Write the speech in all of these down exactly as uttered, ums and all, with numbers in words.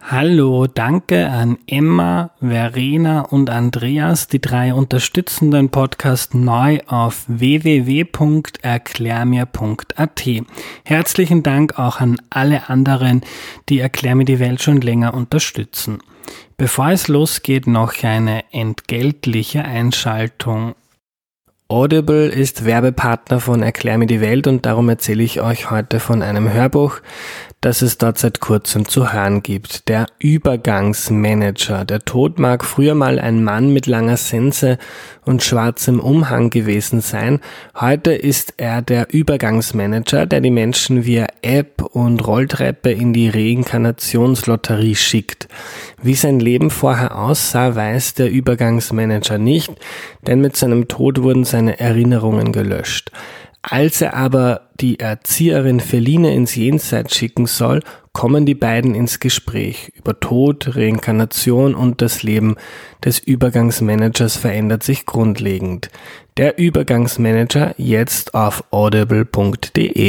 Hallo, danke an Emma, Verena und Andreas, die drei unterstützen den Podcast neu auf w w w punkt erklärmir punkt a t. Herzlichen Dank auch an alle anderen, die Erklär mir die Welt schon länger unterstützen. Bevor es losgeht, noch eine entgeltliche Einschaltung. Audible ist Werbepartner von Erklär mir die Welt und darum erzähle ich euch heute von einem Hörbuch, das es dort seit kurzem zu hören gibt. Der Übergangsmanager. Der Tod mag früher mal ein Mann mit langer Sense und schwarzem Umhang gewesen sein. Heute ist er der Übergangsmanager, der die Menschen via App und Rolltreppe in die Reinkarnationslotterie schickt. Wie sein Leben vorher aussah, weiß der Übergangsmanager nicht, denn mit seinem Tod wurden seine Erinnerungen gelöscht. Als er aber die Erzieherin Feline ins Jenseits schicken soll, kommen die beiden ins Gespräch. Über Tod, Reinkarnation und das Leben des Übergangsmanagers verändert sich grundlegend. Der Übergangsmanager jetzt auf audible punkt de.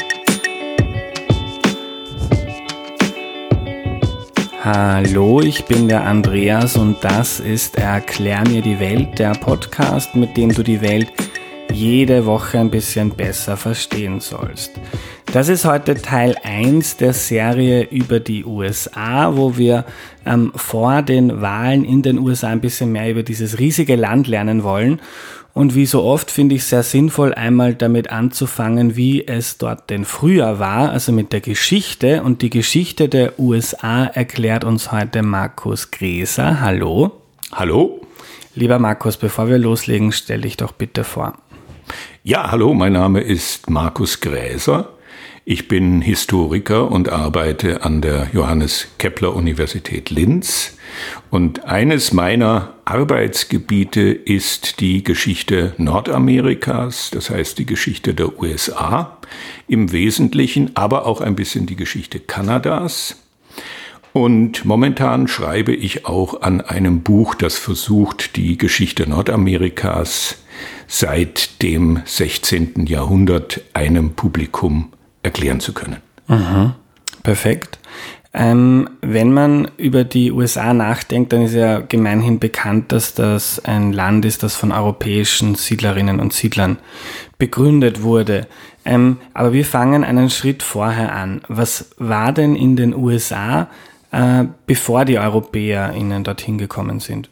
Hallo, ich bin der Andreas und das ist Erklär mir die Welt, der Podcast, mit dem du die Welt jede Woche ein bisschen besser verstehen sollst. Das ist heute Teil eins der Serie über die U S A, wo wir ähm, vor den Wahlen in den U S A ein bisschen mehr über dieses riesige Land lernen wollen. Und wie so oft finde ich es sehr sinnvoll, einmal damit anzufangen, wie es dort denn früher war, also mit der Geschichte. Und die Geschichte der U S A erklärt uns heute Markus Gräser. Hallo. Hallo. Lieber Markus, bevor wir loslegen, stell dich doch bitte vor. Ja, hallo, mein Name ist Markus Gräser. Ich bin Historiker und arbeite an der Johannes Kepler Universität Linz. Und eines meiner Arbeitsgebiete ist die Geschichte Nordamerikas, das heißt die Geschichte der U S A im Wesentlichen, aber auch ein bisschen die Geschichte Kanadas. Und momentan schreibe ich auch an einem Buch, das versucht, die Geschichte Nordamerikas seit dem sechzehnten Jahrhundert einem Publikum erklären zu können. Mhm. Perfekt. Ähm, wenn man über die U S A nachdenkt, dann ist ja gemeinhin bekannt, dass das ein Land ist, das von europäischen Siedlerinnen und Siedlern begründet wurde. Ähm, aber wir fangen einen Schritt vorher an. Was war denn in den U S A, äh, bevor die EuropäerInnen dorthin gekommen sind?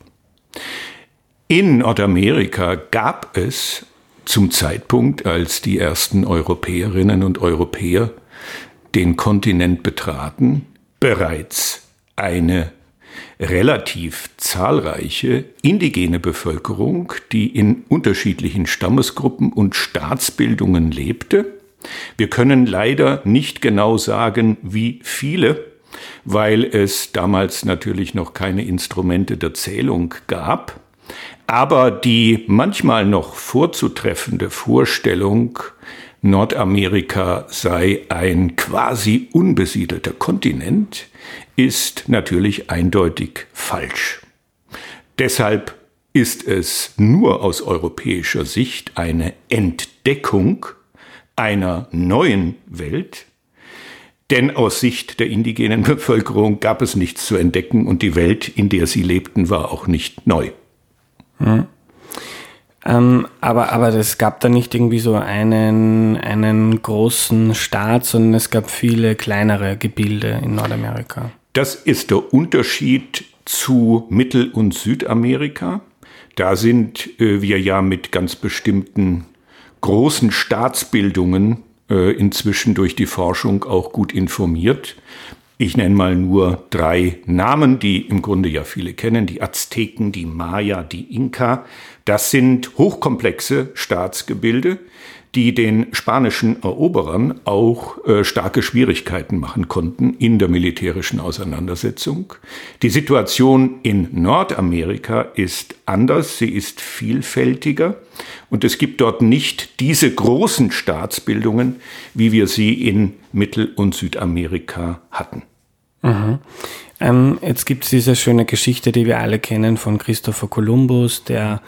In Nordamerika gab es zum Zeitpunkt, als die ersten Europäerinnen und Europäer den Kontinent betraten, bereits eine relativ zahlreiche indigene Bevölkerung, die in unterschiedlichen Stammesgruppen und Staatsbildungen lebte. Wir können leider nicht genau sagen, wie viele, weil es damals natürlich noch keine Instrumente der Zählung gab. Aber die manchmal noch vorzutreffende Vorstellung, Nordamerika sei ein quasi unbesiedelter Kontinent, ist natürlich eindeutig falsch. Deshalb ist es nur aus europäischer Sicht eine Entdeckung einer neuen Welt, denn aus Sicht der indigenen Bevölkerung gab es nichts zu entdecken und die Welt, in der sie lebten, war auch nicht neu. Hm. Ähm, aber, aber es gab da nicht irgendwie so einen, einen großen Staat, sondern es gab viele kleinere Gebilde in Nordamerika. Das ist der Unterschied zu Mittel- und Südamerika. Da sind äh, wir ja mit ganz bestimmten großen Staatsbildungen äh, inzwischen durch die Forschung auch gut informiert. Ich nenne mal nur drei Namen, die im Grunde ja viele kennen. Die Azteken, die Maya, die Inka. Das sind hochkomplexe Staatsgebilde, die den spanischen Eroberern auch äh, starke Schwierigkeiten machen konnten in der militärischen Auseinandersetzung. Die Situation in Nordamerika ist anders, sie ist vielfältiger und es gibt dort nicht diese großen Staatsbildungen, wie wir sie in Mittel- und Südamerika hatten. Mhm. Ähm, jetzt gibt es diese schöne Geschichte, die wir alle kennen von Christopher Columbus, der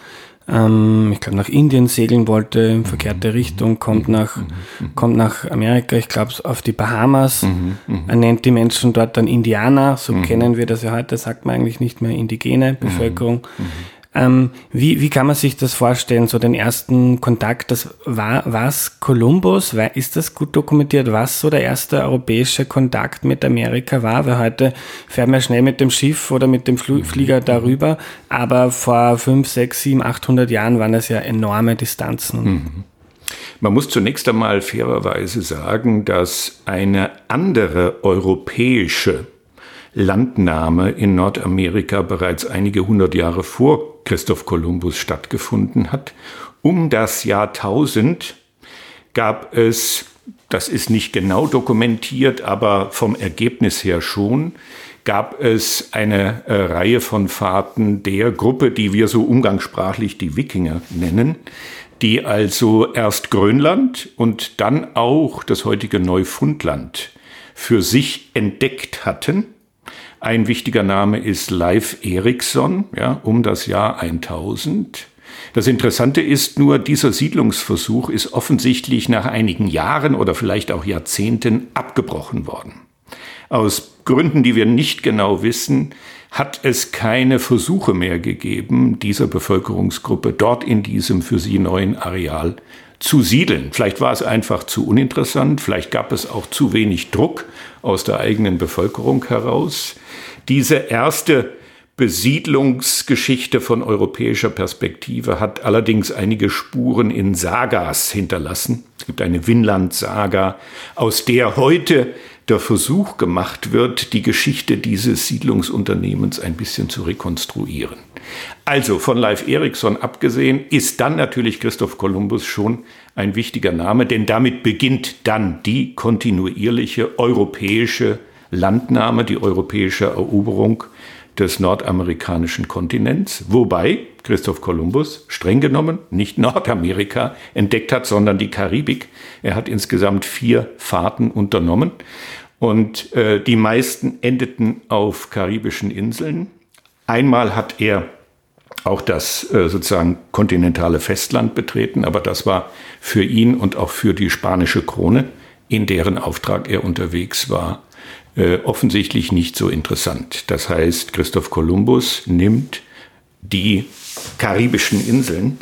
ähm, ich glaube nach Indien segeln wollte, in verkehrte Richtung, kommt nach, kommt nach Amerika, ich glaube auf die Bahamas. Er nennt die Menschen dort dann Indianer, so kennen wir das ja heute, sagt man eigentlich nicht mehr indigene Bevölkerung. Ähm, wie, wie kann man sich das vorstellen, so den ersten Kontakt, das war was Kolumbus, war, ist das gut dokumentiert, was so der erste europäische Kontakt mit Amerika war? Weil heute fährt man schnell mit dem Schiff oder mit dem Fl- Flieger darüber, aber vor fünf, sechs, sieben, achthundert Jahren waren das ja enorme Distanzen. Mhm. Man muss zunächst einmal fairerweise sagen, dass eine andere europäische Landnahme in Nordamerika bereits einige hundert Jahre vor Christoph Kolumbus stattgefunden hat. Um das Jahrtausend gab es, das ist nicht genau dokumentiert, aber vom Ergebnis her schon, gab es eine äh, Reihe von Fahrten der Gruppe, die wir so umgangssprachlich die Wikinger nennen, die also erst Grönland und dann auch das heutige Neufundland für sich entdeckt hatten. Ein wichtiger Name ist Leif Erikson, ja, um das Jahr tausend. Das Interessante ist nur, dieser Siedlungsversuch ist offensichtlich nach einigen Jahren oder vielleicht auch Jahrzehnten abgebrochen worden. Aus Gründen, die wir nicht genau wissen, hat es keine Versuche mehr gegeben, dieser Bevölkerungsgruppe dort in diesem für sie neuen Areal zu siedeln. Vielleicht war es einfach zu uninteressant, vielleicht gab es auch zu wenig Druck aus der eigenen Bevölkerung heraus. Diese erste Besiedlungsgeschichte von europäischer Perspektive hat allerdings einige Spuren in Sagas hinterlassen. Es gibt eine Vinland-Saga, aus der heute der Versuch gemacht wird, die Geschichte dieses Siedlungsunternehmens ein bisschen zu rekonstruieren. Also von Leif Erikson abgesehen ist dann natürlich Christoph Kolumbus schon ein wichtiger Name, denn damit beginnt dann die kontinuierliche europäische Landnahme, die europäische Eroberung des nordamerikanischen Kontinents, wobei Christoph Kolumbus streng genommen nicht Nordamerika entdeckt hat, sondern die Karibik. Er hat insgesamt vier Fahrten unternommen und äh, die meisten endeten auf karibischen Inseln. Einmal hat er auch das äh, sozusagen kontinentale Festland betreten, aber das war für ihn und auch für die spanische Krone, in deren Auftrag er unterwegs war, äh, offensichtlich nicht so interessant. Das heißt, Christoph Kolumbus nimmt die karibischen Inseln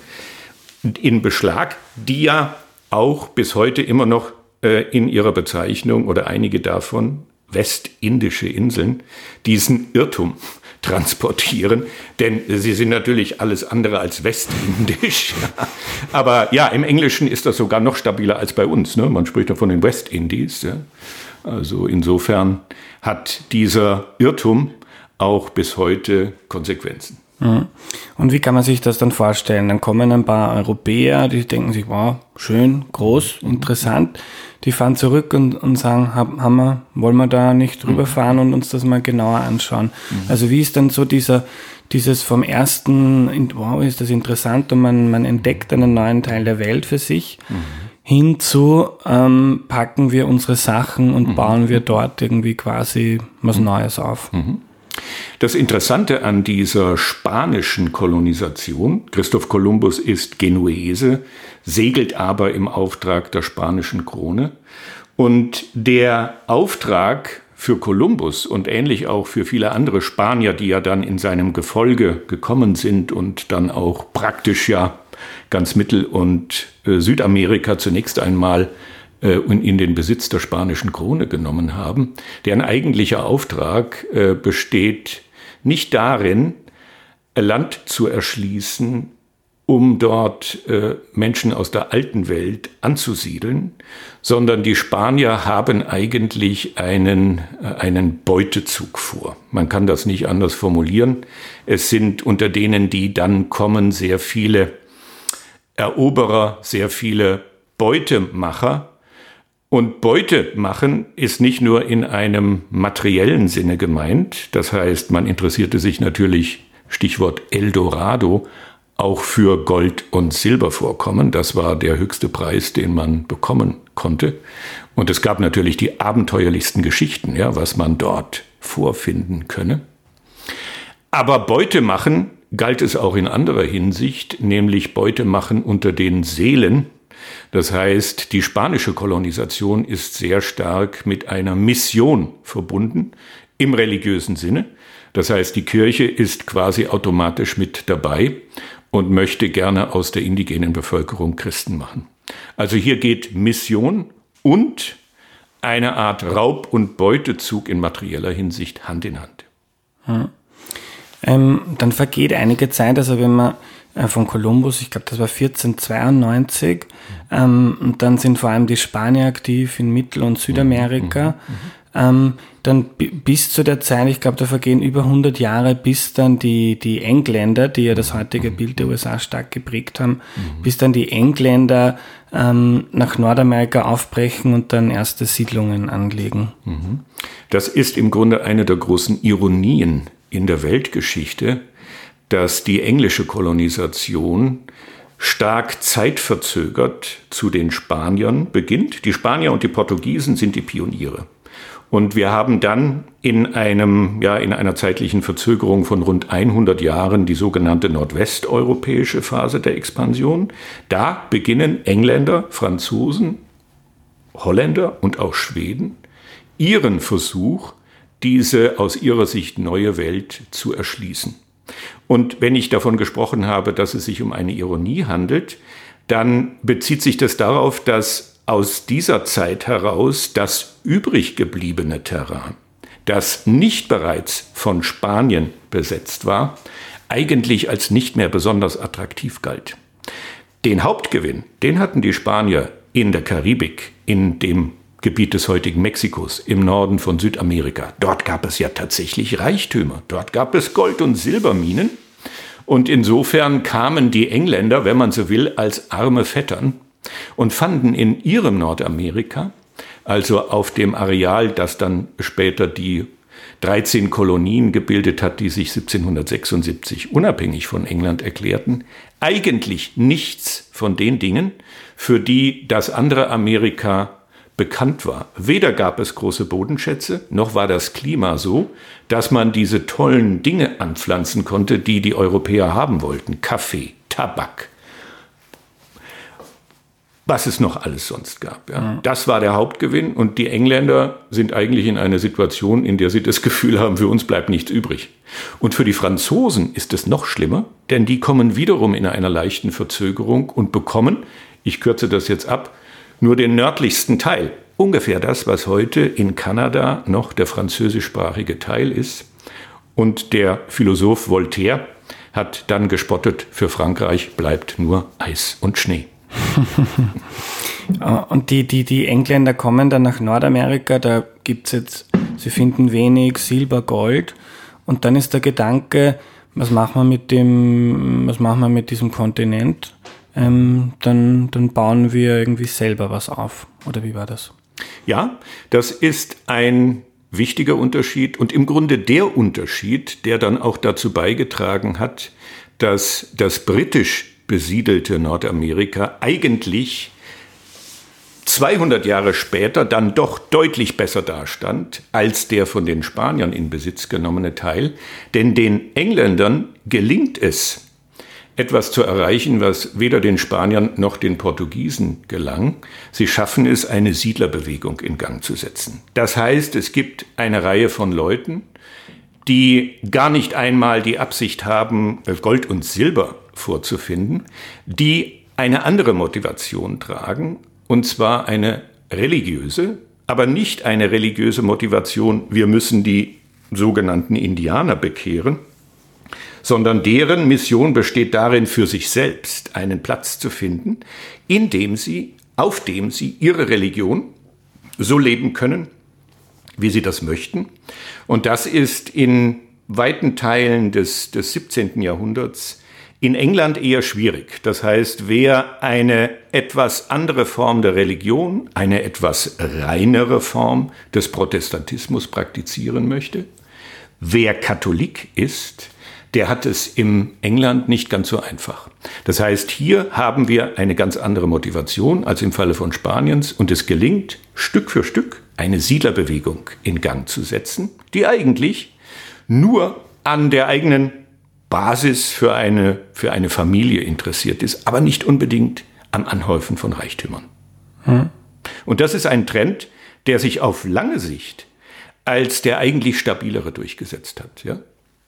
in Beschlag, die ja auch bis heute immer noch äh, in ihrer Bezeichnung oder einige davon westindische Inseln diesen Irrtum transportieren, denn sie sind natürlich alles andere als westindisch. Aber ja, im Englischen ist das sogar noch stabiler als bei uns. Ne? Man spricht ja von den West Indies. Ja? Also insofern hat dieser Irrtum auch bis heute Konsequenzen. Und wie kann man sich das dann vorstellen? Dann kommen ein paar Europäer, die denken sich, wow, schön, groß, interessant. Die fahren zurück und, und sagen, haben wir, wollen wir da nicht rüberfahren und uns das mal genauer anschauen? Mhm. Also wie ist dann so dieser, dieses vom ersten, wow, ist das interessant und man, man entdeckt einen neuen Teil der Welt für sich, mhm. hin zu, ähm, packen wir unsere Sachen und mhm. bauen wir dort irgendwie quasi was Neues auf. Mhm. Das Interessante an dieser spanischen Kolonisation, Christoph Kolumbus ist Genuese, segelt aber im Auftrag der spanischen Krone. Und der Auftrag für Kolumbus und ähnlich auch für viele andere Spanier, die ja dann in seinem Gefolge gekommen sind und dann auch praktisch ja ganz Mittel- und äh, Südamerika zunächst einmal und in den Besitz der spanischen Krone genommen haben, deren eigentlicher Auftrag äh, besteht nicht darin, Land zu erschließen, um dort äh, Menschen aus der alten Welt anzusiedeln, sondern die Spanier haben eigentlich einen, äh, einen Beutezug vor. Man kann das nicht anders formulieren. Es sind unter denen, die dann kommen, sehr viele Eroberer, sehr viele Beutemacher. Und Beute machen ist nicht nur in einem materiellen Sinne gemeint. Das heißt, man interessierte sich natürlich, Stichwort Eldorado, auch für Gold- und Silbervorkommen. Das war der höchste Preis, den man bekommen konnte. Und es gab natürlich die abenteuerlichsten Geschichten, ja, was man dort vorfinden könne. Aber Beute machen galt es auch in anderer Hinsicht, nämlich Beute machen unter den Seelen. Das heißt, die spanische Kolonisation ist sehr stark mit einer Mission verbunden, im religiösen Sinne. Das heißt, die Kirche ist quasi automatisch mit dabei und möchte gerne aus der indigenen Bevölkerung Christen machen. Also hier geht Mission und eine Art Raub- und Beutezug in materieller Hinsicht Hand in Hand. Hm. Ähm, dann vergeht einige Zeit, also wenn man äh, von Kolumbus, ich glaube das war vierzehnhundertzweiundneunzig, ähm, und dann sind vor allem die Spanier aktiv in Mittel- und Südamerika. Mhm, mhm, ähm, dann b- bis zu der Zeit, ich glaube da vergehen über hundert Jahre, bis dann die, die Engländer, die ja das heutige Bild der U S A stark geprägt haben, mhm. bis dann die Engländer ähm, nach Nordamerika aufbrechen und dann erste Siedlungen anlegen. Mhm. Das ist im Grunde eine der großen Ironien in der Weltgeschichte, dass die englische Kolonisation stark zeitverzögert zu den Spaniern beginnt. Die Spanier und die Portugiesen sind die Pioniere. Und wir haben dann in einem, ja, in einer zeitlichen Verzögerung von rund hundert Jahren die sogenannte nordwesteuropäische Phase der Expansion. Da beginnen Engländer, Franzosen, Holländer und auch Schweden ihren Versuch, diese aus ihrer Sicht neue Welt zu erschließen. Und wenn ich davon gesprochen habe, dass es sich um eine Ironie handelt, dann bezieht sich das darauf, dass aus dieser Zeit heraus das übrig gebliebene Terrain, das nicht bereits von Spanien besetzt war, eigentlich als nicht mehr besonders attraktiv galt. Den Hauptgewinn, den hatten die Spanier in der Karibik, in dem Gebiet des heutigen Mexikos, im Norden von Südamerika. Dort gab es ja tatsächlich Reichtümer. Dort gab es Gold- und Silberminen. Und insofern kamen die Engländer, wenn man so will, als arme Vettern und fanden in ihrem Nordamerika, also auf dem Areal, das dann später die dreizehn Kolonien gebildet hat, die sich siebzehnhundertsechsundsiebzig unabhängig von England erklärten, eigentlich nichts von den Dingen, für die das andere Amerika bekannt war. Weder gab es große Bodenschätze, noch war das Klima so, dass man diese tollen Dinge anpflanzen konnte, die die Europäer haben wollten. Kaffee, Tabak, was es noch alles sonst gab. Ja. Mhm. Das war der Hauptgewinn und die Engländer sind eigentlich in einer Situation, in der sie das Gefühl haben, für uns bleibt nichts übrig. Und für die Franzosen ist es noch schlimmer, denn die kommen wiederum in einer leichten Verzögerung und bekommen, ich kürze das jetzt ab, nur den nördlichsten Teil. Ungefähr das, was heute in Kanada noch der französischsprachige Teil ist. Und der Philosoph Voltaire hat dann gespottet, für Frankreich bleibt nur Eis und Schnee. Und die, die, die Engländer kommen dann nach Nordamerika, da gibt's jetzt, sie finden wenig Silber, Gold. Und dann ist der Gedanke, was machen wir mit dem, was machen wir mit diesem Kontinent? Ähm, dann, dann bauen wir irgendwie selber was auf. Oder wie war das? Ja, das ist ein wichtiger Unterschied und im Grunde der Unterschied, der dann auch dazu beigetragen hat, dass das britisch besiedelte Nordamerika eigentlich zweihundert Jahre später dann doch deutlich besser dastand als der von den Spaniern in Besitz genommene Teil. Denn den Engländern gelingt es, etwas zu erreichen, was weder den Spaniern noch den Portugiesen gelang. Sie schaffen es, eine Siedlerbewegung in Gang zu setzen. Das heißt, es gibt eine Reihe von Leuten, die gar nicht einmal die Absicht haben, Gold und Silber vorzufinden, die eine andere Motivation tragen, und zwar eine religiöse, aber nicht eine religiöse Motivation, wir müssen die sogenannten Indianer bekehren, sondern deren Mission besteht darin, für sich selbst einen Platz zu finden, in dem sie, auf dem sie ihre Religion so leben können, wie sie das möchten. Und das ist in weiten Teilen des, des siebzehnten Jahrhunderts in England eher schwierig. Das heißt, wer eine etwas andere Form der Religion, eine etwas reinere Form des Protestantismus praktizieren möchte, wer Katholik ist, der hat es im England nicht ganz so einfach. Das heißt, hier haben wir eine ganz andere Motivation als im Falle von Spaniens und es gelingt, Stück für Stück eine Siedlerbewegung in Gang zu setzen, die eigentlich nur an der eigenen Basis für eine, für eine Familie interessiert ist, aber nicht unbedingt am Anhäufen von Reichtümern. Hm. Und das ist ein Trend, der sich auf lange Sicht als der eigentlich stabilere durchgesetzt hat. Ja?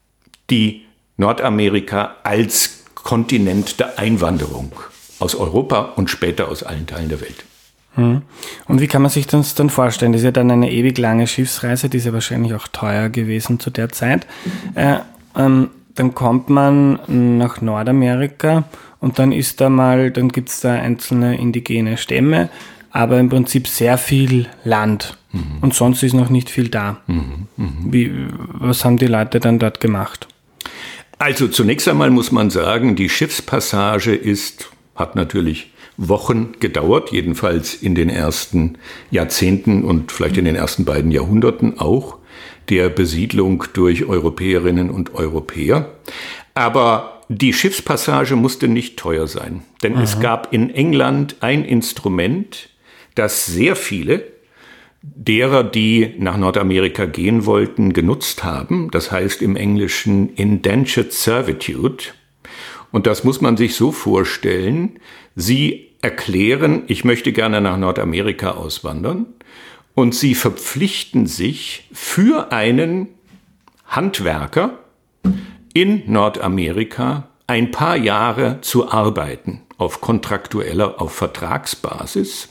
Die Nordamerika als Kontinent der Einwanderung aus Europa und später aus allen Teilen der Welt. Hm. Und wie kann man sich das dann vorstellen? Das ist ja dann eine ewig lange Schiffsreise, die ist ja wahrscheinlich auch teuer gewesen zu der Zeit. Äh, ähm, dann kommt man nach Nordamerika und dann ist da mal, dann gibt es da einzelne indigene Stämme, aber im Prinzip sehr viel Land. Mhm. Und sonst ist noch nicht viel da. Mhm. Mhm. Wie, was haben die Leute dann dort gemacht? Also zunächst einmal muss man sagen, die Schiffspassage ist, hat natürlich Wochen gedauert, jedenfalls in den ersten Jahrzehnten und vielleicht in den ersten beiden Jahrhunderten auch, der Besiedlung durch Europäerinnen und Europäer. Aber die Schiffspassage musste nicht teuer sein, denn Aha. es gab in England ein Instrument, das sehr viele derer, die nach Nordamerika gehen wollten, genutzt haben. Das heißt im Englischen Indentured Servitude. Und das muss man sich so vorstellen, sie erklären, ich möchte gerne nach Nordamerika auswandern. Und sie verpflichten sich für einen Handwerker in Nordamerika ein paar Jahre zu arbeiten, auf kontraktueller, auf Vertragsbasis.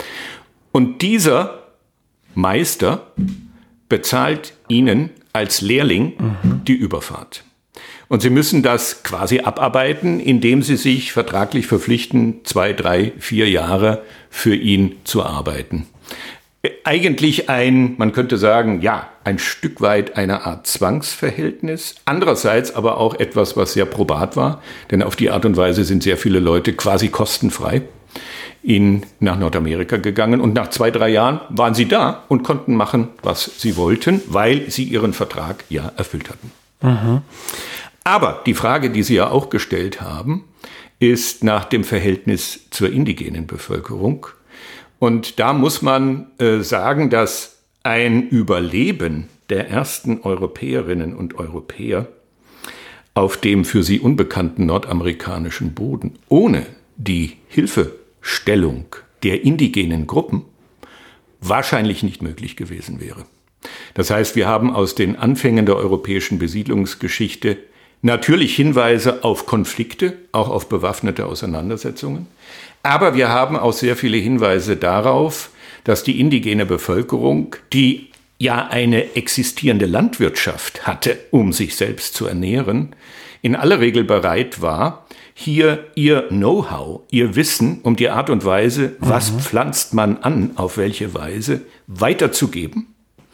Und dieser Meister bezahlt ihnen als Lehrling mhm. die Überfahrt. Und sie müssen das quasi abarbeiten, indem sie sich vertraglich verpflichten, zwei, drei, vier Jahre für ihn zu arbeiten. Eigentlich ein, man könnte sagen, ja, ein Stück weit eine Art Zwangsverhältnis. Andererseits aber auch etwas, was sehr probat war, denn auf die Art und Weise sind sehr viele Leute quasi kostenfrei in, nach Nordamerika gegangen. Und nach zwei, drei Jahren waren sie da und konnten machen, was sie wollten, weil sie ihren Vertrag ja erfüllt hatten. Mhm. Aber die Frage, die Sie ja auch gestellt haben, ist nach dem Verhältnis zur indigenen Bevölkerung. Und da muss man äh, sagen, dass ein Überleben der ersten Europäerinnen und Europäer auf dem für sie unbekannten nordamerikanischen Boden ohne die Hilfestellung der indigenen Gruppen wahrscheinlich nicht möglich gewesen wäre. Das heißt, wir haben aus den Anfängen der europäischen Besiedlungsgeschichte natürlich Hinweise auf Konflikte, auch auf bewaffnete Auseinandersetzungen. Aber wir haben auch sehr viele Hinweise darauf, dass die indigene Bevölkerung, die ja eine existierende Landwirtschaft hatte, um sich selbst zu ernähren, in aller Regel bereit war, hier ihr Know-how, ihr Wissen um die Art und Weise, was mhm. pflanzt man an, auf welche Weise, weiterzugeben.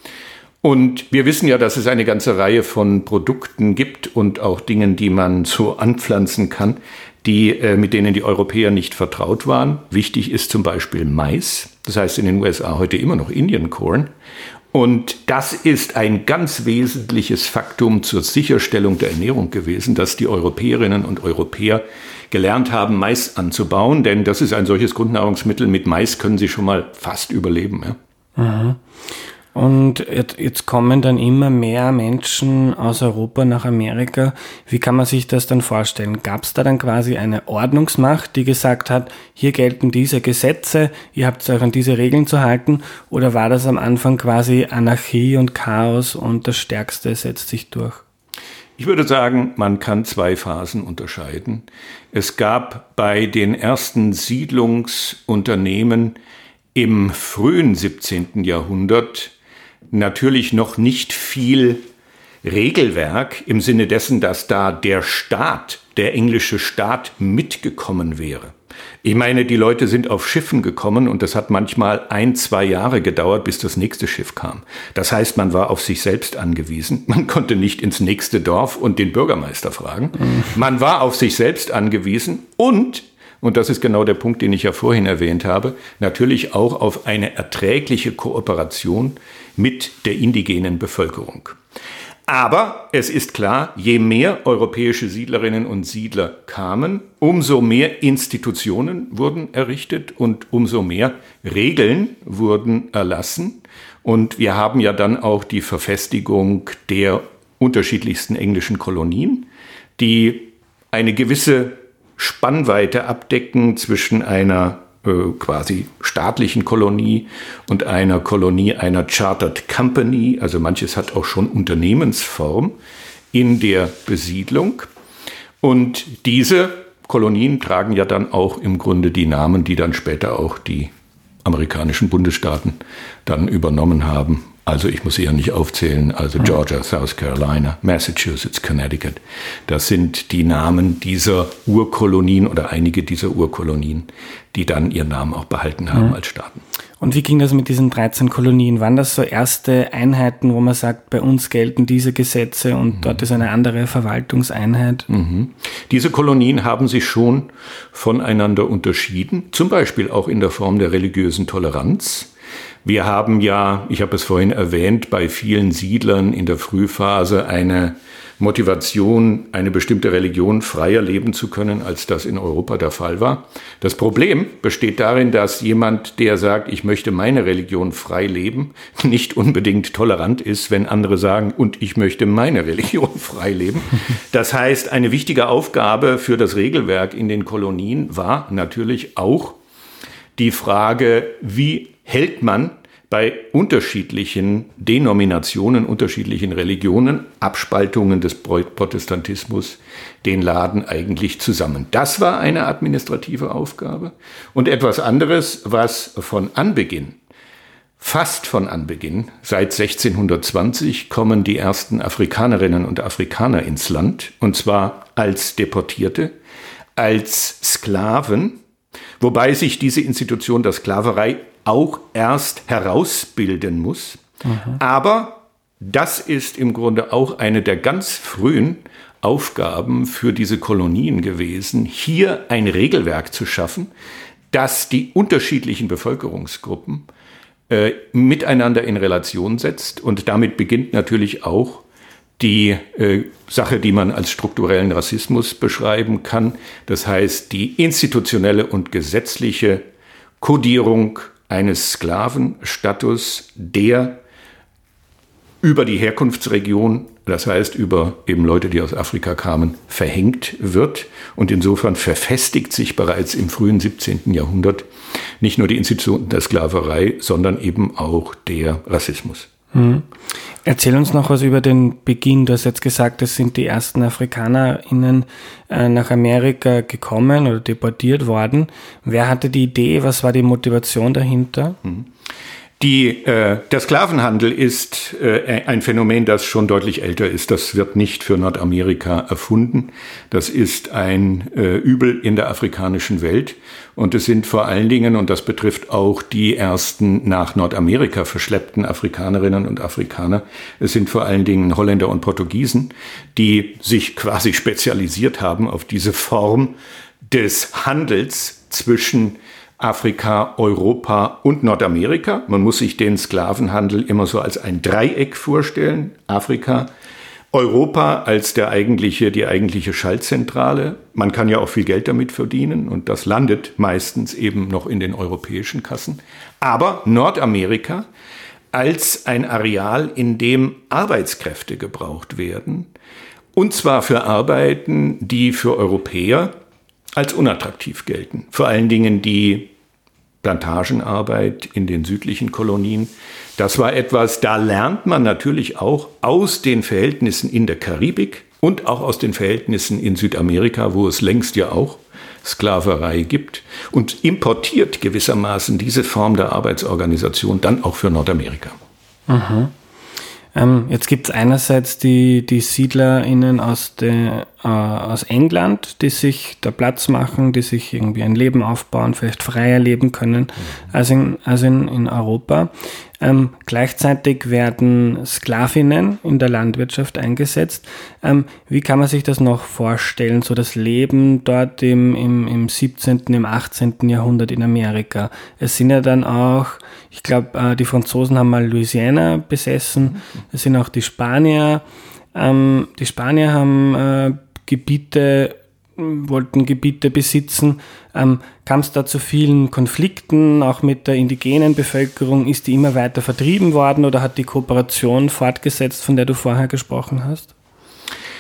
Und wir wissen ja, dass es eine ganze Reihe von Produkten gibt und auch Dingen, die man so anpflanzen kann, die, äh, mit denen die Europäer nicht vertraut waren. Wichtig ist zum Beispiel Mais. Das heißt in den U S A heute immer noch Indian Corn. Und das ist ein ganz wesentliches Faktum zur Sicherstellung der Ernährung gewesen, dass die Europäerinnen und Europäer gelernt haben, Mais anzubauen. Denn das ist ein solches Grundnahrungsmittel. Mit Mais können sie schon mal fast überleben. Ja. Mhm. Und jetzt, jetzt kommen dann immer mehr Menschen aus Europa nach Amerika. Wie kann man sich das dann vorstellen? Gab es da dann quasi eine Ordnungsmacht, die gesagt hat, hier gelten diese Gesetze, ihr habt euch an diese Regeln zu halten? Oder war das am Anfang quasi Anarchie und Chaos und das Stärkste setzt sich durch? Ich würde sagen, man kann zwei Phasen unterscheiden. Es gab bei den ersten Siedlungsunternehmen im frühen siebzehnten Jahrhundert natürlich noch nicht viel Regelwerk im Sinne dessen, dass da der Staat, der englische Staat mitgekommen wäre. Ich meine, die Leute sind auf Schiffen gekommen und das hat manchmal ein, zwei Jahre gedauert, bis das nächste Schiff kam. Das heißt, man war auf sich selbst angewiesen. Man konnte nicht ins nächste Dorf und den Bürgermeister fragen. Mhm. Man war auf sich selbst angewiesen und Und das ist genau der Punkt, den ich ja vorhin erwähnt habe, natürlich auch auf eine erträgliche Kooperation mit der indigenen Bevölkerung. Aber es ist klar, je mehr europäische Siedlerinnen und Siedler kamen, umso mehr Institutionen wurden errichtet und umso mehr Regeln wurden erlassen. Und wir haben ja dann auch die Verfestigung der unterschiedlichsten englischen Kolonien. die eine gewisse Spannweite abdecken zwischen einer äh, quasi staatlichen Kolonie und einer Kolonie einer Chartered Company. Also manches hat auch schon Unternehmensform in der Besiedlung. Und diese Kolonien tragen ja dann auch im Grunde die Namen, die dann später auch die amerikanischen Bundesstaaten dann übernommen haben. Also ich muss sie ja nicht aufzählen, also Georgia, South Carolina, Massachusetts, Connecticut. Das sind die Namen dieser Urkolonien oder einige dieser Urkolonien, die dann ihren Namen auch behalten haben mhm. als Staaten. Und wie ging das mit diesen dreizehn Kolonien? Waren das so erste Einheiten, wo man sagt, bei uns gelten diese Gesetze und mhm. dort ist eine andere Verwaltungseinheit? Mhm. Diese Kolonien haben sich schon voneinander unterschieden, zum Beispiel auch in der Form der religiösen Toleranz. Wir haben ja, ich habe es vorhin erwähnt, bei vielen Siedlern in der Frühphase eine Motivation, eine bestimmte Religion freier leben zu können, als das in Europa der Fall war. Das Problem besteht darin, dass jemand, der sagt, ich möchte meine Religion frei leben, nicht unbedingt tolerant ist, wenn andere sagen, und ich möchte meine Religion frei leben. Das heißt, eine wichtige Aufgabe für das Regelwerk in den Kolonien war natürlich auch die Frage, wie hält man bei unterschiedlichen Denominationen, unterschiedlichen Religionen, Abspaltungen des Protestantismus den Laden eigentlich zusammen. Das war eine administrative Aufgabe. Und etwas anderes, was von Anbeginn, fast von Anbeginn, seit sechzehnhundertzwanzig kommen die ersten Afrikanerinnen und Afrikaner ins Land, und zwar als Deportierte, als Sklaven, wobei sich diese Institution der Sklaverei auch erst herausbilden muss. Mhm. Aber das ist im Grunde auch eine der ganz frühen Aufgaben für diese Kolonien gewesen, hier ein Regelwerk zu schaffen, das die unterschiedlichen Bevölkerungsgruppen äh, miteinander in Relation setzt. Und damit beginnt natürlich auch die äh, Sache, die man als strukturellen Rassismus beschreiben kann. Das heißt, die institutionelle und gesetzliche Kodierung eines Sklavenstatus, der über die Herkunftsregion, das heißt über eben Leute, die aus Afrika kamen, verhängt wird. Und insofern verfestigt sich bereits im frühen siebzehnten Jahrhundert nicht nur die Institution der Sklaverei, sondern eben auch der Rassismus. Hm. Erzähl uns noch was über den Beginn. Du hast jetzt gesagt, es sind die ersten AfrikanerInnen äh, nach Amerika gekommen oder deportiert worden. Wer hatte die Idee? Was war die Motivation dahinter? Hm. Die, äh, der Sklavenhandel ist äh, ein Phänomen, das schon deutlich älter ist. Das wird nicht für Nordamerika erfunden. Das ist ein äh, Übel in der afrikanischen Welt. Und es sind vor allen Dingen, und das betrifft auch die ersten nach Nordamerika verschleppten Afrikanerinnen und Afrikaner, es sind vor allen Dingen Holländer und Portugiesen, die sich quasi spezialisiert haben auf diese Form des Handels zwischen Afrika, Europa und Nordamerika. Man muss sich den Sklavenhandel immer so als ein Dreieck vorstellen. Afrika, Europa als der eigentliche, die eigentliche Schaltzentrale. Man kann ja auch viel Geld damit verdienen und das landet meistens eben noch in den europäischen Kassen. Aber Nordamerika als ein Areal, in dem Arbeitskräfte gebraucht werden, und zwar für Arbeiten, die für Europäer als unattraktiv gelten. Vor allen Dingen die Plantagenarbeit in den südlichen Kolonien. Das war etwas, da lernt man natürlich auch aus den Verhältnissen in der Karibik und auch aus den Verhältnissen in Südamerika, wo es längst ja auch Sklaverei gibt, und importiert gewissermaßen diese Form der Arbeitsorganisation dann auch für Nordamerika. Mhm. Ähm, jetzt gibt es einerseits die, die SiedlerInnen aus, de, äh, aus England, die sich da Platz machen, die sich irgendwie ein Leben aufbauen, vielleicht freier leben können mhm. als in, als in, in Europa. Ähm, gleichzeitig werden Sklavinnen in der Landwirtschaft eingesetzt. Ähm, wie kann man sich das noch vorstellen, so das Leben dort im, im, im siebzehnten, im achtzehnten Jahrhundert in Amerika? Es sind ja dann auch, ich glaube, äh, die Franzosen haben mal Louisiana besessen, es sind auch die Spanier. Ähm, die Spanier haben äh, Gebiete, wollten Gebiete besitzen. Ähm, kam es da zu vielen Konflikten, auch mit der indigenen Bevölkerung? Ist die immer weiter vertrieben worden oder hat die Kooperation fortgesetzt, von der du vorher gesprochen hast?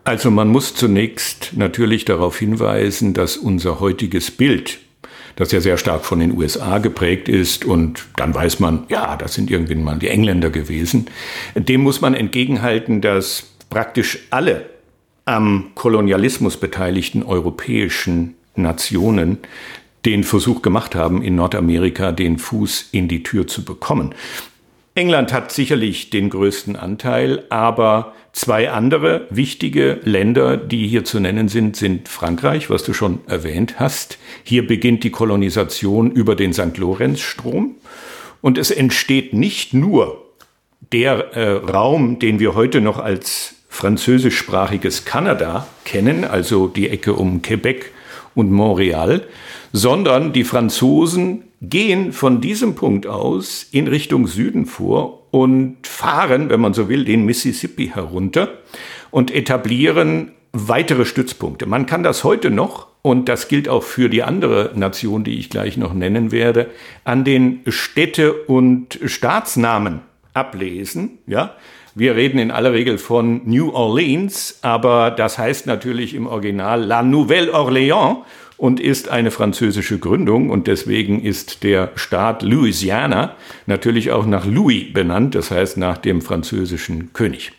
Also man muss zunächst natürlich darauf hinweisen, dass unser heutiges Bild, das ja sehr stark von den U S A geprägt ist, und dann weiß man, ja, das sind irgendwann mal die Engländer gewesen, dem muss man entgegenhalten, dass praktisch alle am Kolonialismus beteiligten europäischen Nationen den Versuch gemacht haben, in Nordamerika den Fuß in die Tür zu bekommen. England hat sicherlich den größten Anteil, aber zwei andere wichtige Länder, die hier zu nennen sind, sind Frankreich, was du schon erwähnt hast. Hier beginnt die Kolonisation über den Sankt Lorenz-Strom. Und es entsteht nicht nur der äh, Raum, den wir heute noch als französischsprachiges Kanada kennen, also die Ecke um Quebec und Montreal, sondern die Franzosen gehen von diesem Punkt aus in Richtung Süden vor und fahren, wenn man so will, den Mississippi herunter und etablieren weitere Stützpunkte. Man kann das heute noch, und das gilt auch für die andere Nation, die ich gleich noch nennen werde, an den Städte- und Staatsnamen ablesen. Ja, wir reden in aller Regel von New Orleans, aber das heißt natürlich im Original La Nouvelle-Orléans und ist eine französische Gründung, und deswegen ist der Staat Louisiana natürlich auch nach Louis benannt, das heißt nach dem französischen König.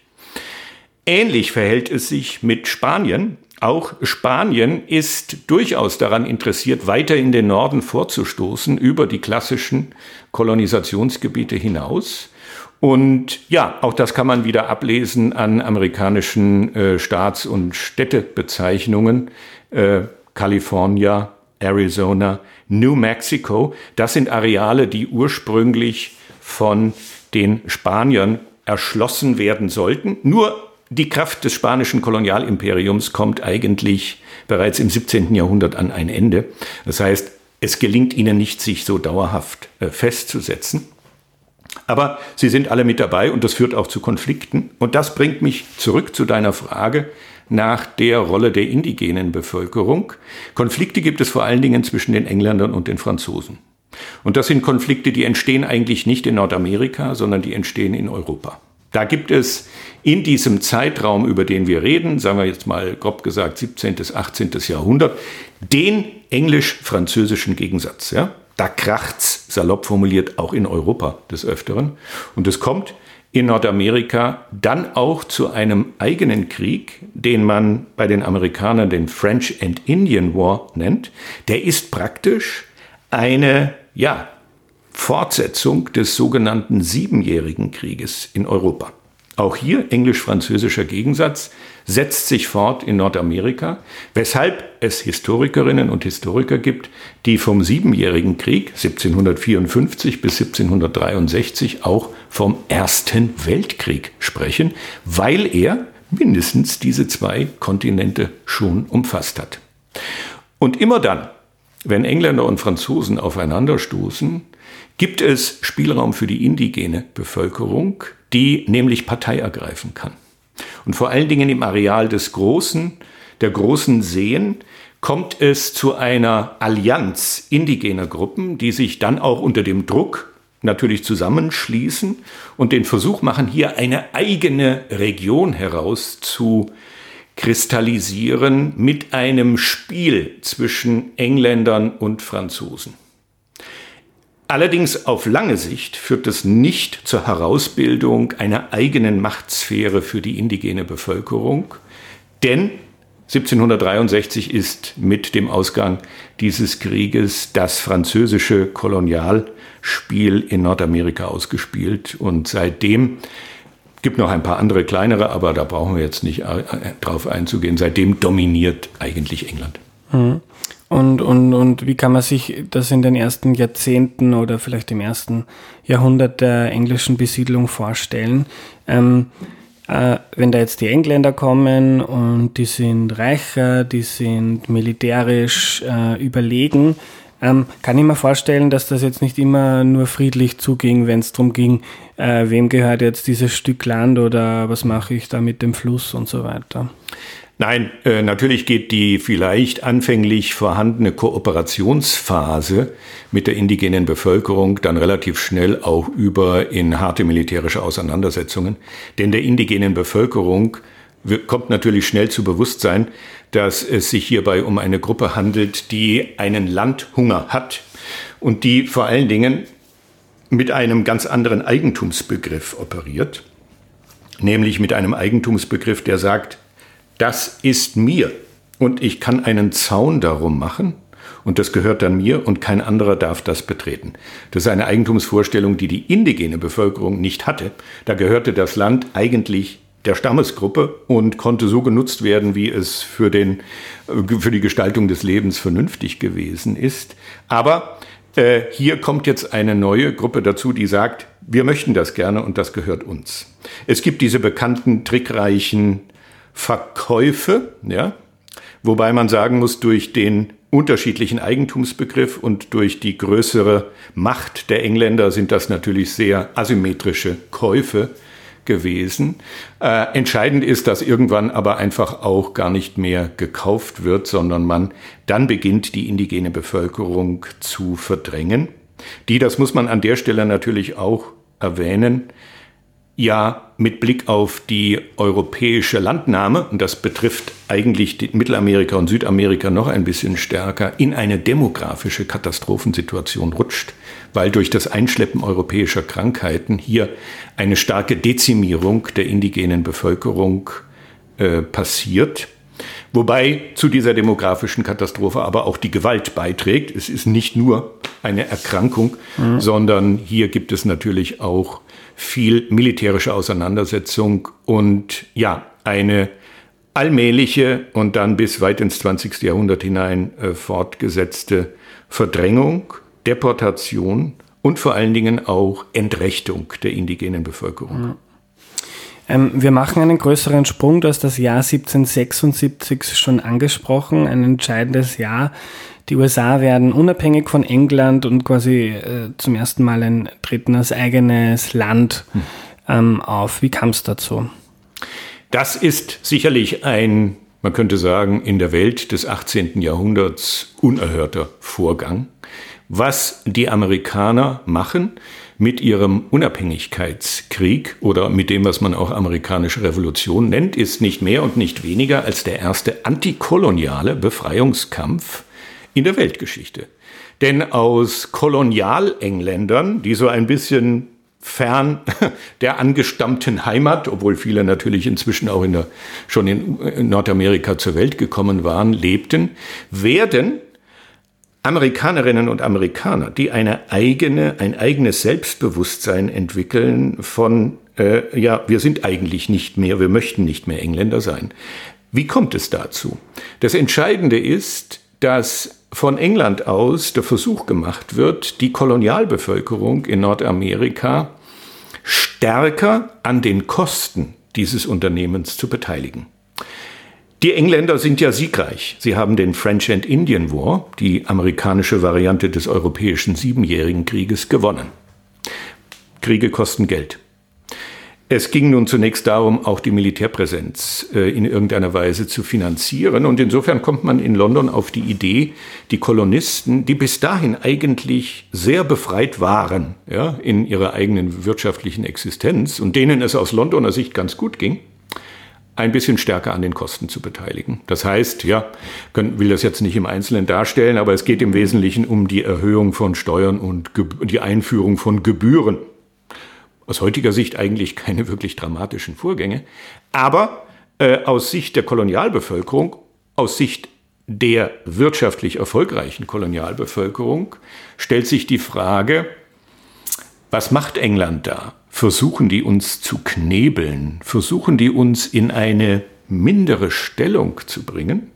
Ähnlich verhält es sich mit Spanien. Auch Spanien ist durchaus daran interessiert, weiter in den Norden vorzustoßen, über die klassischen Kolonisationsgebiete hinaus. Und ja, auch das kann man wieder ablesen an amerikanischen äh, Staats- und Städtebezeichnungen. Äh, California, Arizona, New Mexico. Das sind Areale, die ursprünglich von den Spaniern erschlossen werden sollten. Nur die Kraft des spanischen Kolonialimperiums kommt eigentlich bereits im siebzehnten Jahrhundert an ein Ende. Das heißt, es gelingt ihnen nicht, sich so dauerhaft äh, festzusetzen. Aber sie sind alle mit dabei, und das führt auch zu Konflikten. Und das bringt mich zurück zu deiner Frage nach der Rolle der indigenen Bevölkerung. Konflikte gibt es vor allen Dingen zwischen den Engländern und den Franzosen. Und das sind Konflikte, die entstehen eigentlich nicht in Nordamerika, sondern die entstehen in Europa. Da gibt es in diesem Zeitraum, über den wir reden, sagen wir jetzt mal grob gesagt siebzehnten bis achtzehnten Jahrhundert, den englisch-französischen Gegensatz. Ja? Da kracht's, salopp formuliert, auch in Europa des Öfteren. Und es kommt in Nordamerika dann auch zu einem eigenen Krieg, den man bei den Amerikanern den French and Indian War nennt. Der ist praktisch eine, ja, Fortsetzung des sogenannten Siebenjährigen Krieges in Europa. Auch hier englisch-französischer Gegensatz setzt sich fort in Nordamerika, weshalb es Historikerinnen und Historiker gibt, die vom Siebenjährigen Krieg siebzehnhundertvierundfünfzig bis siebzehnhundertdreiundsechzig auch vom Ersten Weltkrieg sprechen, weil er mindestens diese zwei Kontinente schon umfasst hat. Und immer dann, wenn Engländer und Franzosen aufeinanderstoßen, gibt es Spielraum für die indigene Bevölkerung, die nämlich Partei ergreifen kann. Und vor allen Dingen im Areal des großen, der großen Seen kommt es zu einer Allianz indigener Gruppen, die sich dann auch unter dem Druck natürlich zusammenschließen und den Versuch machen, hier eine eigene Region heraus zu kristallisieren mit einem Spiel zwischen Engländern und Franzosen. Allerdings auf lange Sicht führt das nicht zur Herausbildung einer eigenen Machtsphäre für die indigene Bevölkerung, denn siebzehnhundertdreiundsechzig ist mit dem Ausgang dieses Krieges das französische Kolonialspiel in Nordamerika ausgespielt, und seitdem gibt noch ein paar andere kleinere, aber da brauchen wir jetzt nicht drauf einzugehen. Seitdem dominiert eigentlich England. Mhm. Und, und, und wie kann man sich das in den ersten Jahrzehnten oder vielleicht im ersten Jahrhundert der englischen Besiedlung vorstellen? Ähm, äh, wenn da jetzt die Engländer kommen und die sind reicher, die sind militärisch äh, überlegen, ähm, kann ich mir vorstellen, dass das jetzt nicht immer nur friedlich zuging, wenn es darum ging, äh, wem gehört jetzt dieses Stück Land oder was mache ich da mit dem Fluss und so weiter. Nein, äh, natürlich geht die vielleicht anfänglich vorhandene Kooperationsphase mit der indigenen Bevölkerung dann relativ schnell auch über in harte militärische Auseinandersetzungen. Denn der indigenen Bevölkerung kommt natürlich schnell zu Bewusstsein, dass es sich hierbei um eine Gruppe handelt, die einen Landhunger hat und die vor allen Dingen mit einem ganz anderen Eigentumsbegriff operiert, nämlich mit einem Eigentumsbegriff, der sagt, das ist mir und ich kann einen Zaun darum machen und das gehört dann mir und kein anderer darf das betreten. Das ist eine Eigentumsvorstellung, die die indigene Bevölkerung nicht hatte. Da gehörte das Land eigentlich der Stammesgruppe und konnte so genutzt werden, wie es für, den, für die Gestaltung des Lebens vernünftig gewesen ist. Aber äh, hier kommt jetzt eine neue Gruppe dazu, die sagt, wir möchten das gerne und das gehört uns. Es gibt diese bekannten trickreichen Verkäufe, ja, wobei man sagen muss, durch den unterschiedlichen Eigentumsbegriff und durch die größere Macht der Engländer sind das natürlich sehr asymmetrische Käufe gewesen. Äh, entscheidend ist, dass irgendwann aber einfach auch gar nicht mehr gekauft wird, sondern man dann beginnt, die indigene Bevölkerung zu verdrängen. Die, das muss man an der Stelle natürlich auch erwähnen, ja mit Blick auf die europäische Landnahme, und das betrifft eigentlich Mittelamerika und Südamerika noch ein bisschen stärker, in eine demografische Katastrophensituation rutscht, weil durch das Einschleppen europäischer Krankheiten hier eine starke Dezimierung der indigenen Bevölkerung äh, passiert. Wobei zu dieser demografischen Katastrophe aber auch die Gewalt beiträgt. Es ist nicht nur eine Erkrankung, mhm. sondern hier gibt es natürlich auch viel militärische Auseinandersetzung und ja, eine allmähliche und dann bis weit ins zwanzigste Jahrhundert hinein äh, fortgesetzte Verdrängung, Deportation und vor allen Dingen auch Entrechtung der indigenen Bevölkerung. Mhm. Ähm, wir machen einen größeren Sprung. Du hast das Jahr siebzehnhundertsechsundsiebzig schon angesprochen, ein entscheidendes Jahr. Die U S A werden unabhängig von England und quasi äh, zum ersten Mal ein, treten als eigenes Land ähm, auf. Wie kam es dazu? Das ist sicherlich ein, man könnte sagen, in der Welt des achtzehnten Jahrhunderts unerhörter Vorgang. Was die Amerikaner machen mit ihrem Unabhängigkeitskrieg oder mit dem, was man auch amerikanische Revolution nennt, ist nicht mehr und nicht weniger als der erste antikoloniale Befreiungskampf in der Weltgeschichte. Denn aus Kolonialengländern, die so ein bisschen fern der angestammten Heimat, obwohl viele natürlich inzwischen auch in der, schon in Nordamerika zur Welt gekommen waren, lebten, werden Amerikanerinnen und Amerikaner, die eine eigene, ein eigenes Selbstbewusstsein entwickeln von, äh, ja, wir sind eigentlich nicht mehr, wir möchten nicht mehr Engländer sein. Wie kommt es dazu? Das Entscheidende ist, dass von England aus der Versuch gemacht wird, die Kolonialbevölkerung in Nordamerika stärker an den Kosten dieses Unternehmens zu beteiligen. Die Engländer sind ja siegreich. Sie haben den French and Indian War, die amerikanische Variante des europäischen Siebenjährigen Krieges, gewonnen. Kriege kosten Geld. Es ging nun zunächst darum, auch die Militärpräsenz äh, in irgendeiner Weise zu finanzieren. Und insofern kommt man in London auf die Idee, die Kolonisten, die bis dahin eigentlich sehr befreit waren, ja, in ihrer eigenen wirtschaftlichen Existenz und denen es aus Londoner Sicht ganz gut ging, ein bisschen stärker an den Kosten zu beteiligen. Das heißt, ja, können, will das jetzt nicht im Einzelnen darstellen, aber es geht im Wesentlichen um die Erhöhung von Steuern und Ge- die Einführung von Gebühren. Aus heutiger Sicht eigentlich keine wirklich dramatischen Vorgänge, aber äh, aus Sicht der Kolonialbevölkerung, aus Sicht der wirtschaftlich erfolgreichen Kolonialbevölkerung stellt sich die Frage, was macht England da? Versuchen die uns zu knebeln? Versuchen die uns in eine mindere Stellung zu bringen?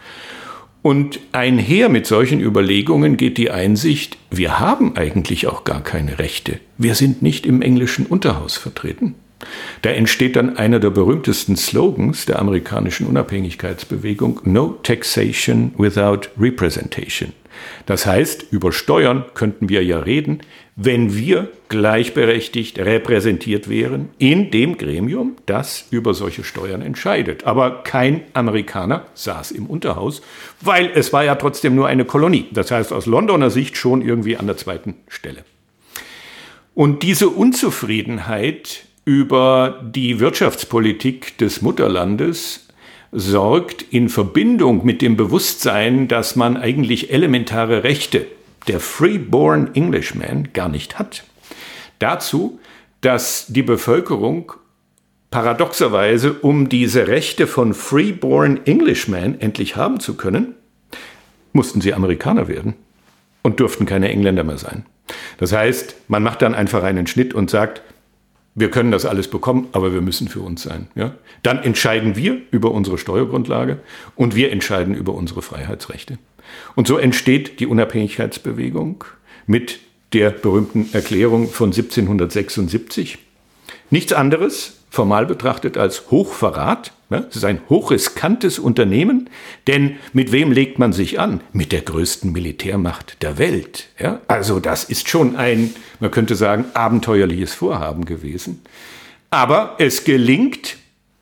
Und einher mit solchen Überlegungen geht die Einsicht, wir haben eigentlich auch gar keine Rechte. Wir sind nicht im englischen Unterhaus vertreten. Da entsteht dann einer der berühmtesten Slogans der amerikanischen Unabhängigkeitsbewegung, No taxation without representation. Das heißt, über Steuern könnten wir ja reden, wenn wir gleichberechtigt repräsentiert wären in dem Gremium, das über solche Steuern entscheidet. Aber kein Amerikaner saß im Unterhaus, weil es war ja trotzdem nur eine Kolonie. Das heißt, aus Londoner Sicht schon irgendwie an der zweiten Stelle. Und diese Unzufriedenheit über die Wirtschaftspolitik des Mutterlandes sorgt in Verbindung mit dem Bewusstsein, dass man eigentlich elementare Rechte der Freeborn Englishman gar nicht hat, dazu, dass die Bevölkerung paradoxerweise, um diese Rechte von Freeborn Englishmen endlich haben zu können, mussten sie Amerikaner werden und durften keine Engländer mehr sein. Das heißt, man macht dann einfach einen Schnitt und sagt, wir können das alles bekommen, aber wir müssen für uns sein. Ja? Dann entscheiden wir über unsere Steuergrundlage und wir entscheiden über unsere Freiheitsrechte. Und so entsteht die Unabhängigkeitsbewegung mit der berühmten Erklärung von siebzehnhundertsechsundsiebzig. Nichts anderes, formal betrachtet, als Hochverrat. Es ist ein hochriskantes Unternehmen, denn mit wem legt man sich an? Mit der größten Militärmacht der Welt. Ja? Also das ist schon ein, man könnte sagen, abenteuerliches Vorhaben gewesen. Aber es gelingt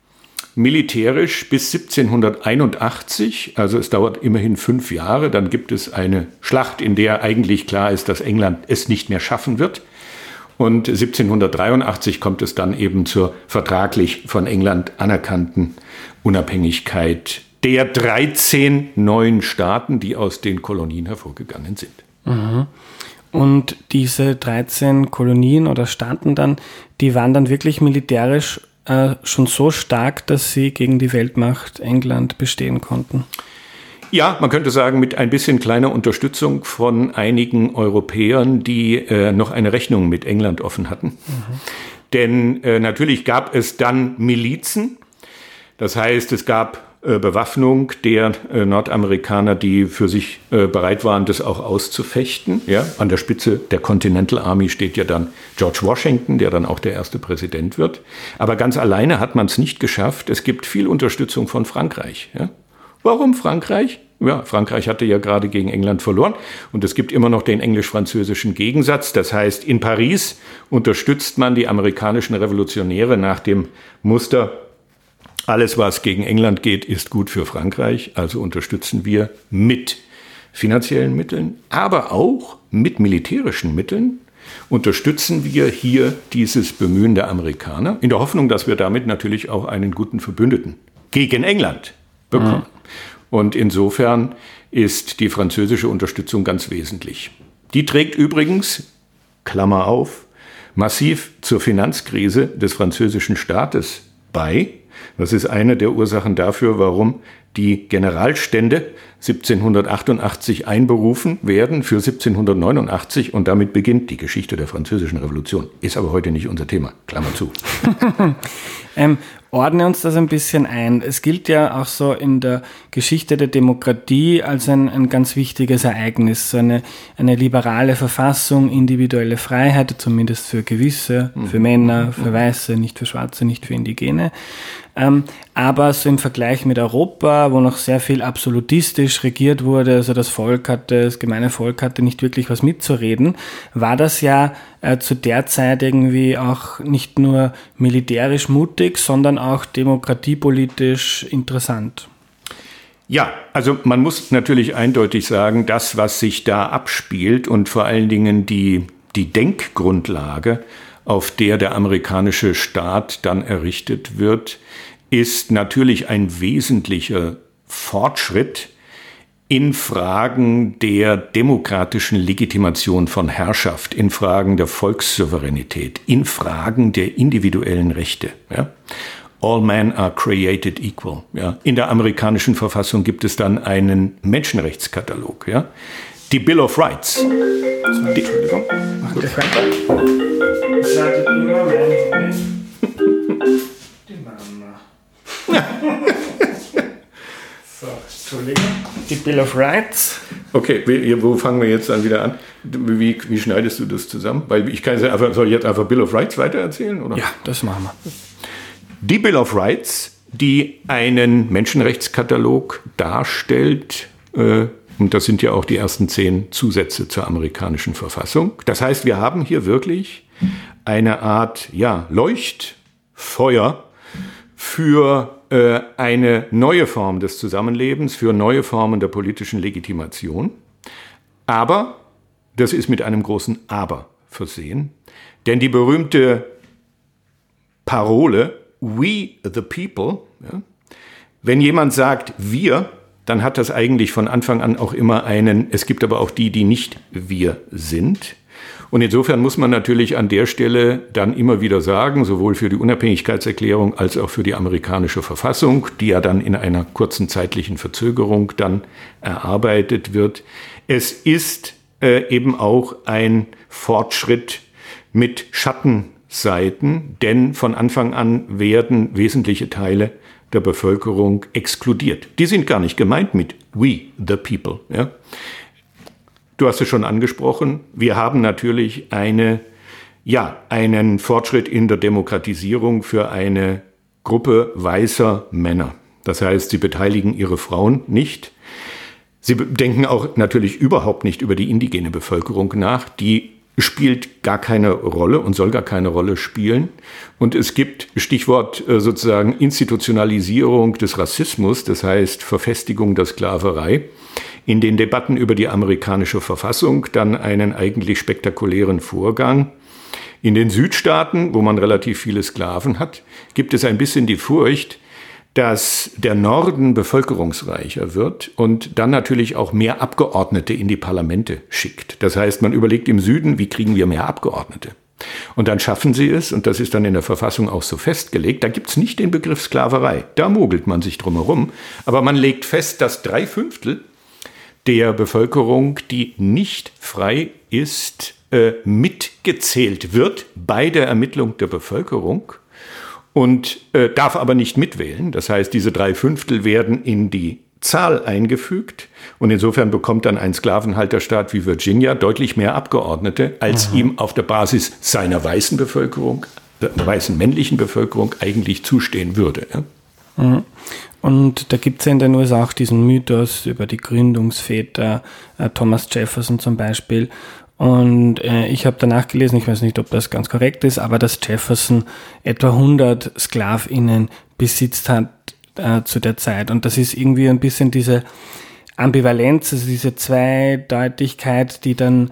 militärisch bis siebzehnhunderteinundachtzig, also es dauert immerhin fünf Jahre, dann gibt es eine Schlacht, in der eigentlich klar ist, dass England es nicht mehr schaffen wird. Und siebzehnhundertdreiundachtzig kommt es dann eben zur vertraglich von England anerkannten Unabhängigkeit der dreizehn neuen Staaten, die aus den Kolonien hervorgegangen sind. Mhm. Und diese dreizehn Kolonien oder Staaten dann, die waren dann wirklich militärisch äh, schon so stark, dass sie gegen die Weltmacht England bestehen konnten? Ja, man könnte sagen, mit ein bisschen kleiner Unterstützung von einigen Europäern, die äh, noch eine Rechnung mit England offen hatten. Mhm. Denn äh, natürlich gab es dann Milizen. Das heißt, es gab äh, Bewaffnung der äh, Nordamerikaner, die für sich äh, bereit waren, das auch auszufechten. Ja? An der Spitze der Continental Army steht ja dann George Washington, der dann auch der erste Präsident wird. Aber ganz alleine hat man es nicht geschafft. Es gibt viel Unterstützung von Frankreich. Ja? Warum Frankreich? Ja, Frankreich hatte ja gerade gegen England verloren und es gibt immer noch den englisch-französischen Gegensatz. Das heißt, in Paris unterstützt man die amerikanischen Revolutionäre nach dem Muster, alles was gegen England geht, ist gut für Frankreich. Also unterstützen wir mit finanziellen Mitteln, aber auch mit militärischen Mitteln. Unterstützen wir hier dieses Bemühen der Amerikaner in der Hoffnung, dass wir damit natürlich auch einen guten Verbündeten gegen England bekommen. Mhm. Und insofern ist die französische Unterstützung ganz wesentlich. Die trägt übrigens, Klammer auf, massiv zur Finanzkrise des französischen Staates bei. Das ist eine der Ursachen dafür, warum die Generalstände siebzehnhundertachtundachtzig einberufen werden für siebzehnhundertneunundachtzig und damit beginnt die Geschichte der Französischen Revolution. Ist aber heute nicht unser Thema. Klammer zu. ähm, ordne uns das ein bisschen ein. Es gilt ja auch so in der Geschichte der Demokratie als ein, ein ganz wichtiges Ereignis. So eine, eine liberale Verfassung, individuelle Freiheit, zumindest für gewisse, für Männer, für Weiße, nicht für Schwarze, nicht für Indigene. Ähm, aber so im Vergleich mit Europa, wo noch sehr viel absolutistisch regiert wurde, also das Volk hatte, das gemeine Volk hatte nicht wirklich was mitzureden, war das ja äh, zu der Zeit irgendwie auch nicht nur militärisch mutig, sondern auch demokratiepolitisch interessant. Ja, also man muss natürlich eindeutig sagen, das, was sich da abspielt und vor allen Dingen die, die Denkgrundlage, auf der der amerikanische Staat dann errichtet wird, ist natürlich ein wesentlicher Fortschritt in Fragen der demokratischen Legitimation von Herrschaft, in Fragen der Volkssouveränität, in Fragen der individuellen Rechte. Ja? All men are created equal. Ja? In der amerikanischen Verfassung gibt es dann einen Menschenrechtskatalog. Ja? Die Bill of Rights. So, Entschuldigung. Mach gut. Ich sage immer mein Die Mama. So, Entschuldigung. Die Bill of Rights. Okay, wo fangen wir jetzt dann wieder an? Wie, wie schneidest du das zusammen? Weil ich kann einfach, soll ich jetzt einfach Bill of Rights weitererzählen? Oder? Ja, das machen wir. Die Bill of Rights, die einen Menschenrechtskatalog darstellt, äh, und das sind ja auch die ersten zehn Zusätze zur amerikanischen Verfassung. Das heißt, wir haben hier wirklich eine Art ja, Leuchtfeuer für äh, eine neue Form des Zusammenlebens, für neue Formen der politischen Legitimation. Aber das ist mit einem großen Aber versehen. Denn die berühmte Parole We the People, ja, wenn jemand sagt wir, dann hat das eigentlich von Anfang an auch immer einen, es gibt aber auch die, die nicht wir sind. Und insofern muss man natürlich an der Stelle dann immer wieder sagen, sowohl für die Unabhängigkeitserklärung als auch für die amerikanische Verfassung, die ja dann in einer kurzen zeitlichen Verzögerung dann erarbeitet wird, es ist äh, eben auch ein Fortschritt mit Schattenseiten, denn von Anfang an werden wesentliche Teile der Bevölkerung exkludiert. Die sind gar nicht gemeint mit we the people. Ja? Du hast es schon angesprochen, wir haben natürlich eine, ja, einen Fortschritt in der Demokratisierung für eine Gruppe weißer Männer. Das heißt, sie beteiligen ihre Frauen nicht. Sie denken auch natürlich überhaupt nicht über die indigene Bevölkerung nach, die spielt gar keine Rolle und soll gar keine Rolle spielen. Und es gibt, Stichwort sozusagen Institutionalisierung des Rassismus, das heißt Verfestigung der Sklaverei, in den Debatten über die amerikanische Verfassung dann einen eigentlich spektakulären Vorgang. In den Südstaaten, wo man relativ viele Sklaven hat, gibt es ein bisschen die Furcht, dass der Norden bevölkerungsreicher wird und dann natürlich auch mehr Abgeordnete in die Parlamente schickt. Das heißt, man überlegt im Süden, wie kriegen wir mehr Abgeordnete? Und dann schaffen sie es, und das ist dann in der Verfassung auch so festgelegt, da gibt's nicht den Begriff Sklaverei, da mogelt man sich drum herum, aber man legt fest, dass drei Fünftel der Bevölkerung, die nicht frei ist, äh, mitgezählt wird bei der Ermittlung der Bevölkerung. Und äh, darf aber nicht mitwählen. Das heißt, diese drei Fünftel werden in die Zahl eingefügt. Und insofern bekommt dann ein Sklavenhalterstaat wie Virginia deutlich mehr Abgeordnete, als Aha. ihm auf der Basis seiner weißen Bevölkerung, der weißen männlichen Bevölkerung eigentlich zustehen würde. Ja? Und da gibt es ja in den U S A auch diesen Mythos über die Gründungsväter, äh, Thomas Jefferson zum Beispiel. Und äh, ich habe danach gelesen, ich weiß nicht, ob das ganz korrekt ist, aber dass Jefferson etwa hundert SklavInnen besitzt hat äh, zu der Zeit. Und das ist irgendwie ein bisschen diese Ambivalenz, also diese Zweideutigkeit, die dann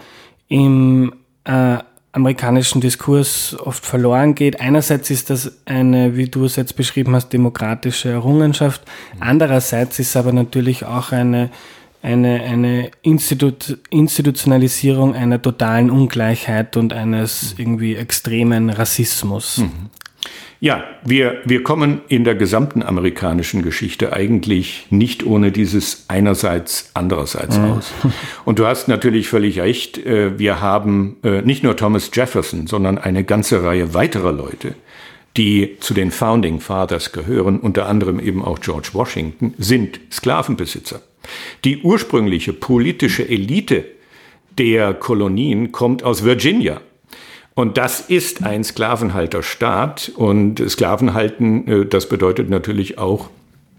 im äh, amerikanischen Diskurs oft verloren geht. Einerseits ist das eine, wie du es jetzt beschrieben hast, demokratische Errungenschaft. Andererseits ist es aber natürlich auch eine eine, eine Institu- Institutionalisierung einer totalen Ungleichheit und eines irgendwie extremen Rassismus. Ja, wir, wir kommen in der gesamten amerikanischen Geschichte eigentlich nicht ohne dieses einerseits, andererseits mhm. aus. Und du hast natürlich völlig recht, wir haben nicht nur Thomas Jefferson, sondern eine ganze Reihe weiterer Leute, die zu den Founding Fathers gehören, unter anderem eben auch George Washington, sind Sklavenbesitzer. Die ursprüngliche politische Elite der Kolonien kommt aus Virginia. Und das ist ein Sklavenhalterstaat. Und Sklavenhalten, das bedeutet natürlich auch,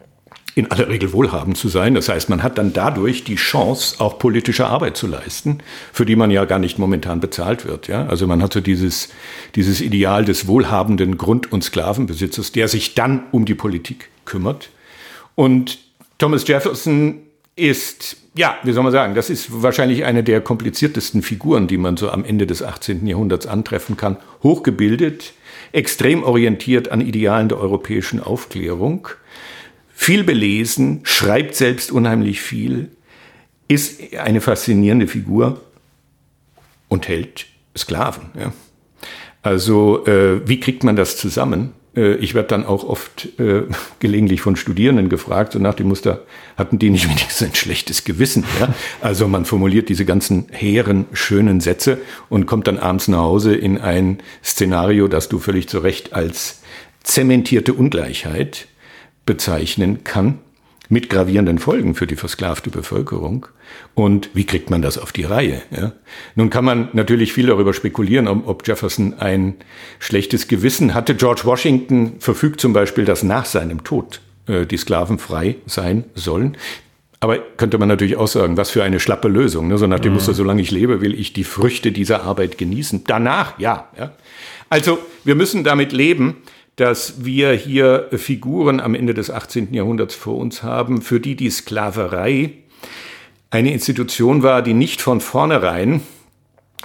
in aller Regel wohlhabend zu sein. Das heißt, man hat dann dadurch die Chance, auch politische Arbeit zu leisten, für die man ja gar nicht momentan bezahlt wird. Ja? Also man hat so dieses, dieses Ideal des wohlhabenden Grund- und Sklavenbesitzers, der sich dann um die Politik kümmert. Und Thomas Jefferson ist, ja, wie soll man sagen, das ist wahrscheinlich eine der kompliziertesten Figuren, die man so am Ende des achtzehnten Jahrhunderts antreffen kann. Hochgebildet, extrem orientiert an Idealen der europäischen Aufklärung, viel belesen, schreibt selbst unheimlich viel, ist eine faszinierende Figur und hält Sklaven. Ja. Also äh, wie kriegt man das zusammen? Äh, ich werde dann auch oft äh, gelegentlich von Studierenden gefragt, so nach dem Muster, hatten die nicht wenigstens ein schlechtes Gewissen? Ja? Also man formuliert diese ganzen hehren, schönen Sätze und kommt dann abends nach Hause in ein Szenario, das du völlig zu Recht als zementierte Ungleichheit bezeichnen kann, mit gravierenden Folgen für die versklavte Bevölkerung. Und wie kriegt man das auf die Reihe? Ja? Nun kann man natürlich viel darüber spekulieren, ob Jefferson ein schlechtes Gewissen hatte. George Washington verfügt zum Beispiel, dass nach seinem Tod äh, die Sklaven frei sein sollen. Aber könnte man natürlich auch sagen, was für eine schlappe Lösung. Ne? So nach dem mhm. Muster, solange ich lebe, will ich die Früchte dieser Arbeit genießen. Danach, ja. ja. Also wir müssen damit leben, dass wir hier Figuren am Ende des achtzehnten Jahrhunderts vor uns haben, für die die Sklaverei eine Institution war, die nicht von vornherein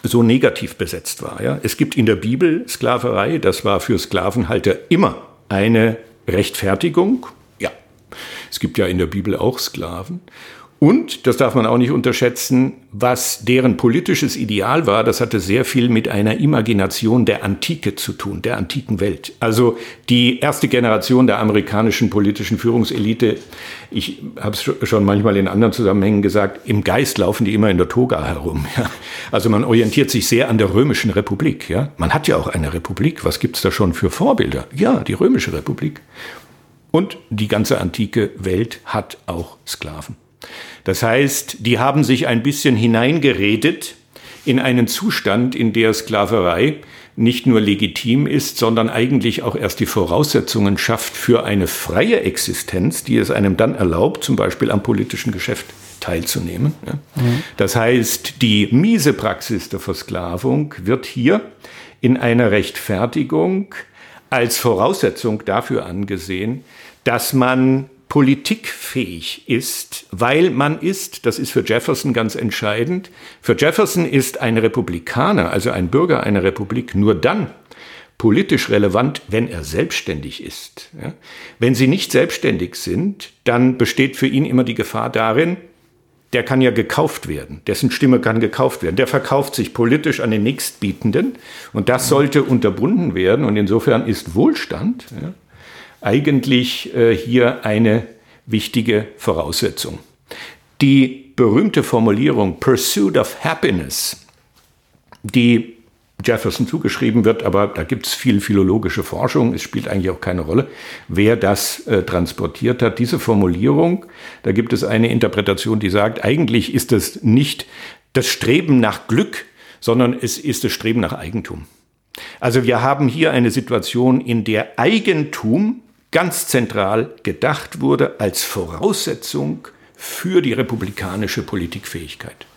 so negativ besetzt war. Ja? Es gibt in der Bibel Sklaverei, das war für Sklavenhalter immer eine Rechtfertigung. Ja, es gibt ja in der Bibel auch Sklaven. Und, das darf man auch nicht unterschätzen, was deren politisches Ideal war, das hatte sehr viel mit einer Imagination der Antike zu tun, der antiken Welt. Also die erste Generation der amerikanischen politischen Führungselite, ich habe es schon manchmal in anderen Zusammenhängen gesagt, im Geist laufen die immer in der Toga herum. Ja. Also man orientiert sich sehr an der römischen Republik. Ja. Man hat ja auch eine Republik, was gibt's da schon für Vorbilder? Ja, die römische Republik. Und die ganze antike Welt hat auch Sklaven. Das heißt, die haben sich ein bisschen hineingeredet in einen Zustand, in der Sklaverei nicht nur legitim ist, sondern eigentlich auch erst die Voraussetzungen schafft für eine freie Existenz, die es einem dann erlaubt, zum Beispiel am politischen Geschäft teilzunehmen. Mhm. Das heißt, die miese Praxis der Versklavung wird hier in einer Rechtfertigung als Voraussetzung dafür angesehen, dass man politikfähig ist, weil man ist, das ist für Jefferson ganz entscheidend, für Jefferson ist ein Republikaner, also ein Bürger einer Republik, nur dann politisch relevant, wenn er selbstständig ist. Ja? Wenn sie nicht selbstständig sind, dann besteht für ihn immer die Gefahr darin, der kann ja gekauft werden, dessen Stimme kann gekauft werden, der verkauft sich politisch an den Nächstbietenden und das sollte unterbunden werden und insofern ist Wohlstand, ja, eigentlich äh, hier eine wichtige Voraussetzung. Die berühmte Formulierung Pursuit of Happiness, die Jefferson zugeschrieben wird, aber da gibt es viel philologische Forschung, es spielt eigentlich auch keine Rolle, wer das äh, transportiert hat. Diese Formulierung, da gibt es eine Interpretation, die sagt, eigentlich ist es nicht das Streben nach Glück, sondern es ist das Streben nach Eigentum. Also wir haben hier eine Situation, in der Eigentum ganz zentral gedacht wurde als Voraussetzung für die republikanische Politikfähigkeit.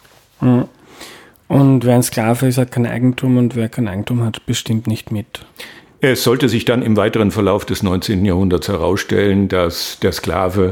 Und wer ein Sklave ist, hat kein Eigentum und wer kein Eigentum hat, bestimmt nicht mit. Es sollte sich dann im weiteren Verlauf des neunzehnten Jahrhunderts herausstellen, dass der Sklave,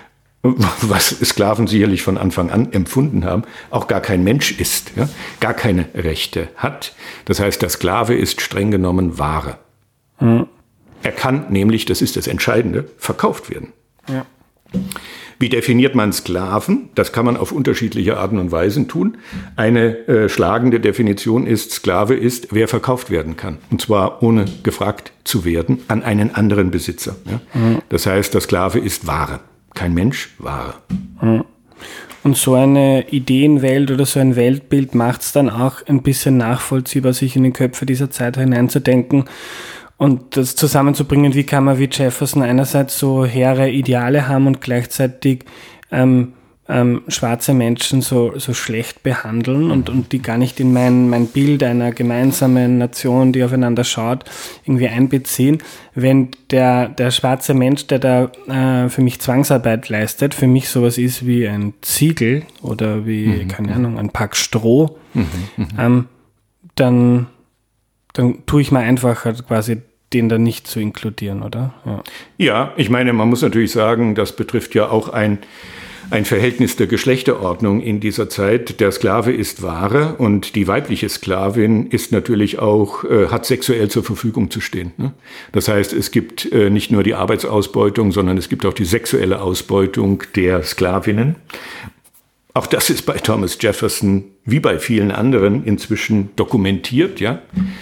was Sklaven sicherlich von Anfang an empfunden haben, auch gar kein Mensch ist, ja, gar keine Rechte hat. Das heißt, der Sklave ist streng genommen Ware. Mhm. Er kann nämlich, das ist das Entscheidende, verkauft werden. Ja. Wie definiert man Sklaven? Das kann man auf unterschiedliche Arten und Weisen tun. Eine äh, schlagende Definition ist, Sklave ist, wer verkauft werden kann. Und zwar ohne gefragt zu werden an einen anderen Besitzer. Ja? Mhm. Das heißt, der Sklave ist Ware. Kein Mensch, Ware. Mhm. Und so eine Ideenwelt oder so ein Weltbild macht es dann auch ein bisschen nachvollziehbar, sich in die Köpfe dieser Zeit hineinzudenken. Und das zusammenzubringen, wie kann man wie Jefferson einerseits so hehre Ideale haben und gleichzeitig ähm, ähm, schwarze Menschen so, so schlecht behandeln und, und die gar nicht in mein, mein Bild einer gemeinsamen Nation, die aufeinander schaut, irgendwie einbeziehen. Wenn der, der schwarze Mensch, der da äh, für mich Zwangsarbeit leistet, für mich sowas ist wie ein Ziegel oder wie, mhm. keine Ahnung, ein Pack Stroh, mhm. ähm, dann... dann tue ich mir einfacher, quasi den dann nicht zu inkludieren, oder? Ja, ja, ich meine, man muss natürlich sagen, das betrifft ja auch ein, ein Verhältnis der Geschlechterordnung in dieser Zeit. Der Sklave ist Ware und die weibliche Sklavin ist natürlich auch, äh, hat sexuell zur Verfügung zu stehen. Ne? Das heißt, es gibt äh, nicht nur die Arbeitsausbeutung, sondern es gibt auch die sexuelle Ausbeutung der Sklavinnen. Auch das ist bei Thomas Jefferson wie bei vielen anderen inzwischen dokumentiert, ja.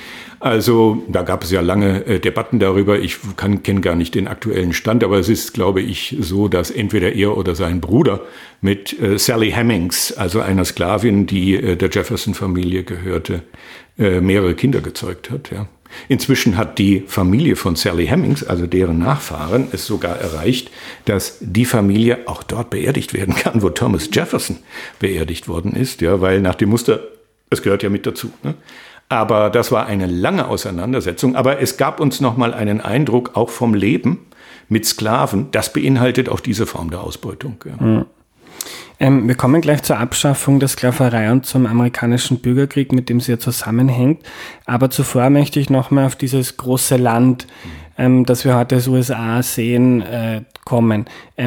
Also da gab es ja lange äh, Debatten darüber. Ich kann kenne gar nicht den aktuellen Stand, aber es ist, glaube ich, so, dass entweder er oder sein Bruder mit äh, Sally Hemings, also einer Sklavin, die äh, der Jefferson-Familie gehörte, äh, mehrere Kinder gezeugt hat. Ja. Inzwischen hat die Familie von Sally Hemings, also deren Nachfahren, es sogar erreicht, dass die Familie auch dort beerdigt werden kann, wo Thomas Jefferson beerdigt worden ist, ja, weil nach dem Muster, es gehört ja mit dazu, ne? Aber das war eine lange Auseinandersetzung. Aber es gab uns nochmal einen Eindruck auch vom Leben mit Sklaven. Das beinhaltet auch diese Form der Ausbeutung. Ja. Mhm. Ähm, wir kommen gleich zur Abschaffung der Sklaverei und zum amerikanischen Bürgerkrieg, mit dem sie ja zusammenhängt. Aber zuvor möchte ich nochmal auf dieses große Land, ähm, das wir heute als U S A sehen, äh, kommen. Ähm,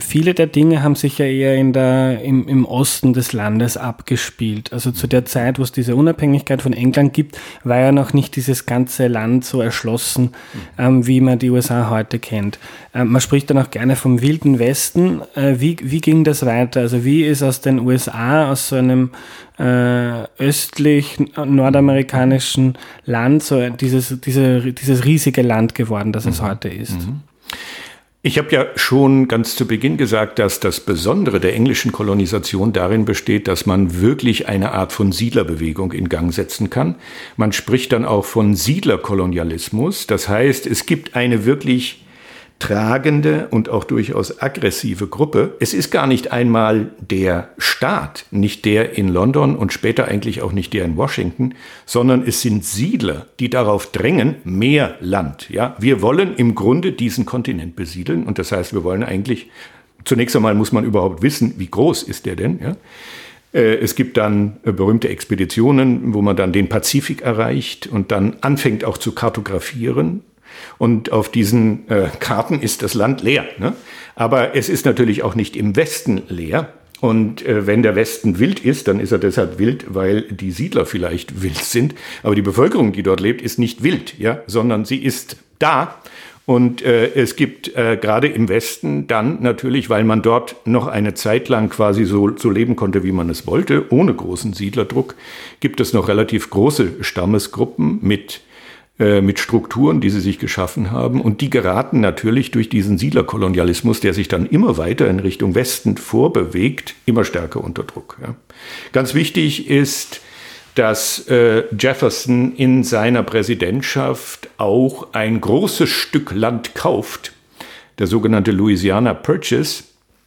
viele der Dinge haben sich ja eher in der, im, im Osten des Landes abgespielt. Also zu der Zeit, wo es diese Unabhängigkeit von England gibt, war ja noch nicht dieses ganze Land so erschlossen, ähm, wie man die U S A heute kennt. Ähm, man spricht dann auch gerne vom Wilden Westen. Äh, wie, wie ging das weiter? Also wie ist aus den U S A, aus so einem äh, östlich nordamerikanischen Land so dieses, diese, dieses riesige Land geworden, das es mhm. heute ist? Mhm. Ich habe ja schon ganz zu Beginn gesagt, dass das Besondere der englischen Kolonisation darin besteht, dass man wirklich eine Art von Siedlerbewegung in Gang setzen kann. Man spricht dann auch von Siedlerkolonialismus. Das heißt, es gibt eine wirklich tragende und auch durchaus aggressive Gruppe. Es ist gar nicht einmal der Staat, nicht der in London und später eigentlich auch nicht der in Washington, sondern es sind Siedler, die darauf drängen, mehr Land. Ja, wir wollen im Grunde diesen Kontinent besiedeln und das heißt, wir wollen eigentlich, zunächst einmal muss man überhaupt wissen, wie groß ist der denn, ja? Es gibt dann berühmte Expeditionen, wo man dann den Pazifik erreicht und dann anfängt auch zu kartografieren. Und auf diesen äh, Karten ist das Land leer. Ne? Aber es ist natürlich auch nicht im Westen leer. Und äh, wenn der Westen wild ist, dann ist er deshalb wild, weil die Siedler vielleicht wild sind. Aber die Bevölkerung, die dort lebt, ist nicht wild, ja, sondern sie ist da. Und äh, es gibt äh, gerade im Westen dann natürlich, weil man dort noch eine Zeit lang quasi so, so leben konnte, wie man es wollte, ohne großen Siedlerdruck, gibt es noch relativ große Stammesgruppen mit mit Strukturen, die sie sich geschaffen haben. Und die geraten natürlich durch diesen Siedlerkolonialismus, der sich dann immer weiter in Richtung Westen vorbewegt, immer stärker unter Druck. Ja. Ganz wichtig ist, dass äh, Jefferson in seiner Präsidentschaft auch ein großes Stück Land kauft, der sogenannte Louisiana Purchase.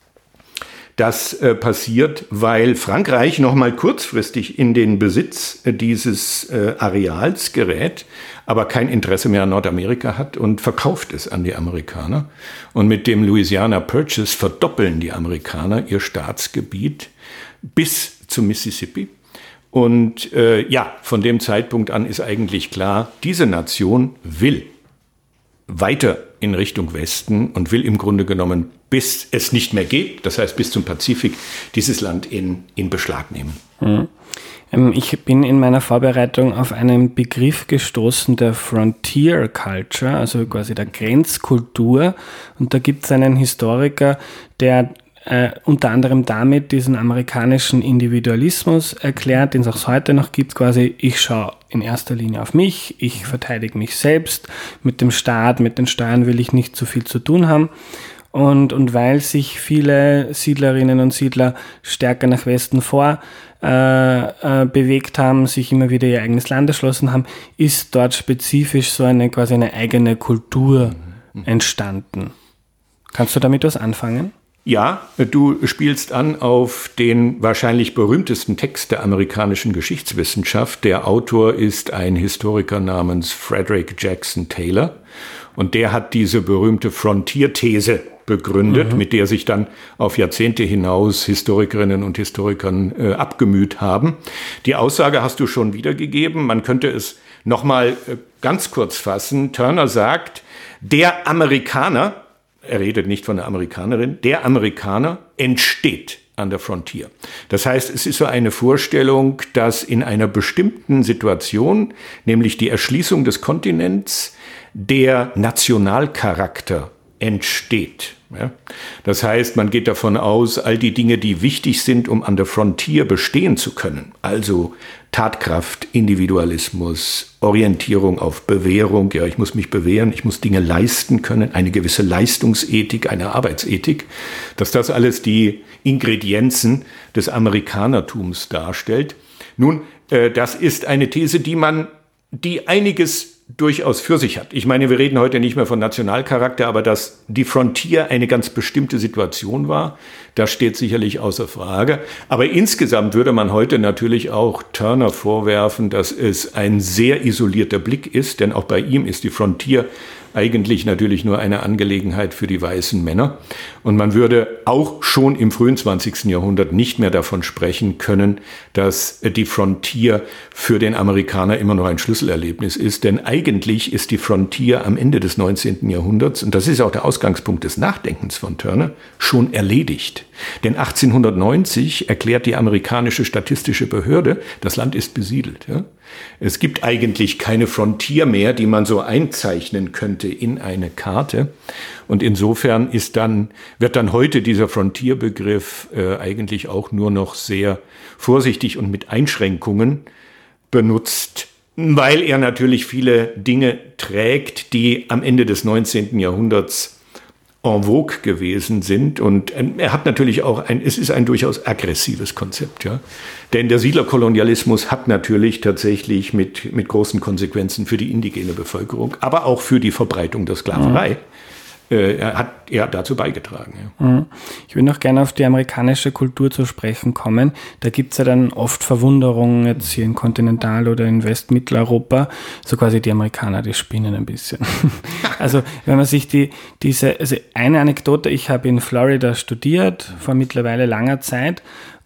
Das äh, passiert, weil Frankreich noch mal kurzfristig in den Besitz äh, dieses äh, Areals gerät, aber kein Interesse mehr an Nordamerika hat und verkauft es an die Amerikaner. Und mit dem Louisiana Purchase verdoppeln die Amerikaner ihr Staatsgebiet bis zum Mississippi. Und äh, ja, von dem Zeitpunkt an ist eigentlich klar, diese Nation will weiter in Richtung Westen und will im Grunde genommen, bis es nicht mehr geht, das heißt bis zum Pazifik, dieses Land in, in Beschlag nehmen. Mhm. Ähm, ich bin in meiner Vorbereitung auf einen Begriff gestoßen, der Frontier Culture, also quasi der Grenzkultur. Und da gibt es einen Historiker, der äh, unter anderem damit diesen amerikanischen Individualismus erklärt, den es auch heute noch gibt, quasi ich schaue in erster Linie auf mich, ich verteidige mich selbst, mit dem Staat, mit den Steuern will ich nicht so viel zu tun haben. Und, und weil sich viele Siedlerinnen und Siedler stärker nach Westen vor äh, äh, bewegt haben, sich immer wieder ihr eigenes Land erschlossen haben, ist dort spezifisch so eine quasi eine eigene Kultur entstanden. Kannst du damit was anfangen? Ja, du spielst an auf den wahrscheinlich berühmtesten Text der amerikanischen Geschichtswissenschaft. Der Autor ist ein Historiker namens Frederick Jackson Taylor und der hat diese berühmte Frontier-These begründet, mhm. mit der sich dann auf Jahrzehnte hinaus Historikerinnen und Historikern äh, abgemüht haben. Die Aussage hast du schon wiedergegeben. Man könnte es nochmal äh, ganz kurz fassen. Turner sagt, der Amerikaner, er redet nicht von der Amerikanerin, der Amerikaner entsteht an der Frontier. Das heißt, es ist so eine Vorstellung, dass in einer bestimmten Situation, nämlich die Erschließung des Kontinents, der Nationalcharakter entsteht. Ja? Das heißt, man geht davon aus, all die Dinge, die wichtig sind, um an der Frontier bestehen zu können, also Tatkraft, Individualismus, Orientierung auf Bewährung, ja, ich muss mich bewähren, ich muss Dinge leisten können, eine gewisse Leistungsethik, eine Arbeitsethik, dass das alles die Ingredienzen des Amerikanertums darstellt. Nun, äh, das ist eine These, die man, die einiges durchaus für sich hat. Ich meine, wir reden heute nicht mehr von Nationalcharakter, aber dass die Frontier eine ganz bestimmte Situation war, das steht sicherlich außer Frage. Aber insgesamt würde man heute natürlich auch Turner vorwerfen, dass es ein sehr isolierter Blick ist, denn auch bei ihm ist die Frontier eigentlich natürlich nur eine Angelegenheit für die weißen Männer. Und man würde auch schon im frühen zwanzigsten Jahrhundert nicht mehr davon sprechen können, dass die Frontier für den Amerikaner immer noch ein Schlüsselerlebnis ist. Denn eigentlich ist die Frontier am Ende des neunzehnten Jahrhunderts, und das ist auch der Ausgangspunkt des Nachdenkens von Turner, schon erledigt. Denn achtzehnhundertneunzig erklärt die amerikanische statistische Behörde, das Land ist besiedelt. Ja? Es gibt eigentlich keine Frontier mehr, die man so einzeichnen könnte in eine Karte. Und insofern ist dann, wird dann heute dieser Frontierbegriff äh, eigentlich auch nur noch sehr vorsichtig und mit Einschränkungen benutzt, weil er natürlich viele Dinge trägt, die am Ende des neunzehnten Jahrhunderts en vogue gewesen sind. Und er hat natürlich auch ein, es ist ein durchaus aggressives Konzept, ja. Denn der Siedlerkolonialismus hat natürlich tatsächlich mit, mit großen Konsequenzen für die indigene Bevölkerung, aber auch für die Verbreitung der Sklaverei, mhm. äh, er hat er dazu beigetragen. Ja. Mhm. Ich will noch gerne auf die amerikanische Kultur zu sprechen kommen. Da gibt es ja dann oft Verwunderungen jetzt hier in Kontinental- oder in Westmitteleuropa, so quasi die Amerikaner, die spinnen ein bisschen. Also wenn man sich die diese, also eine Anekdote, ich habe in Florida studiert, vor mittlerweile langer Zeit,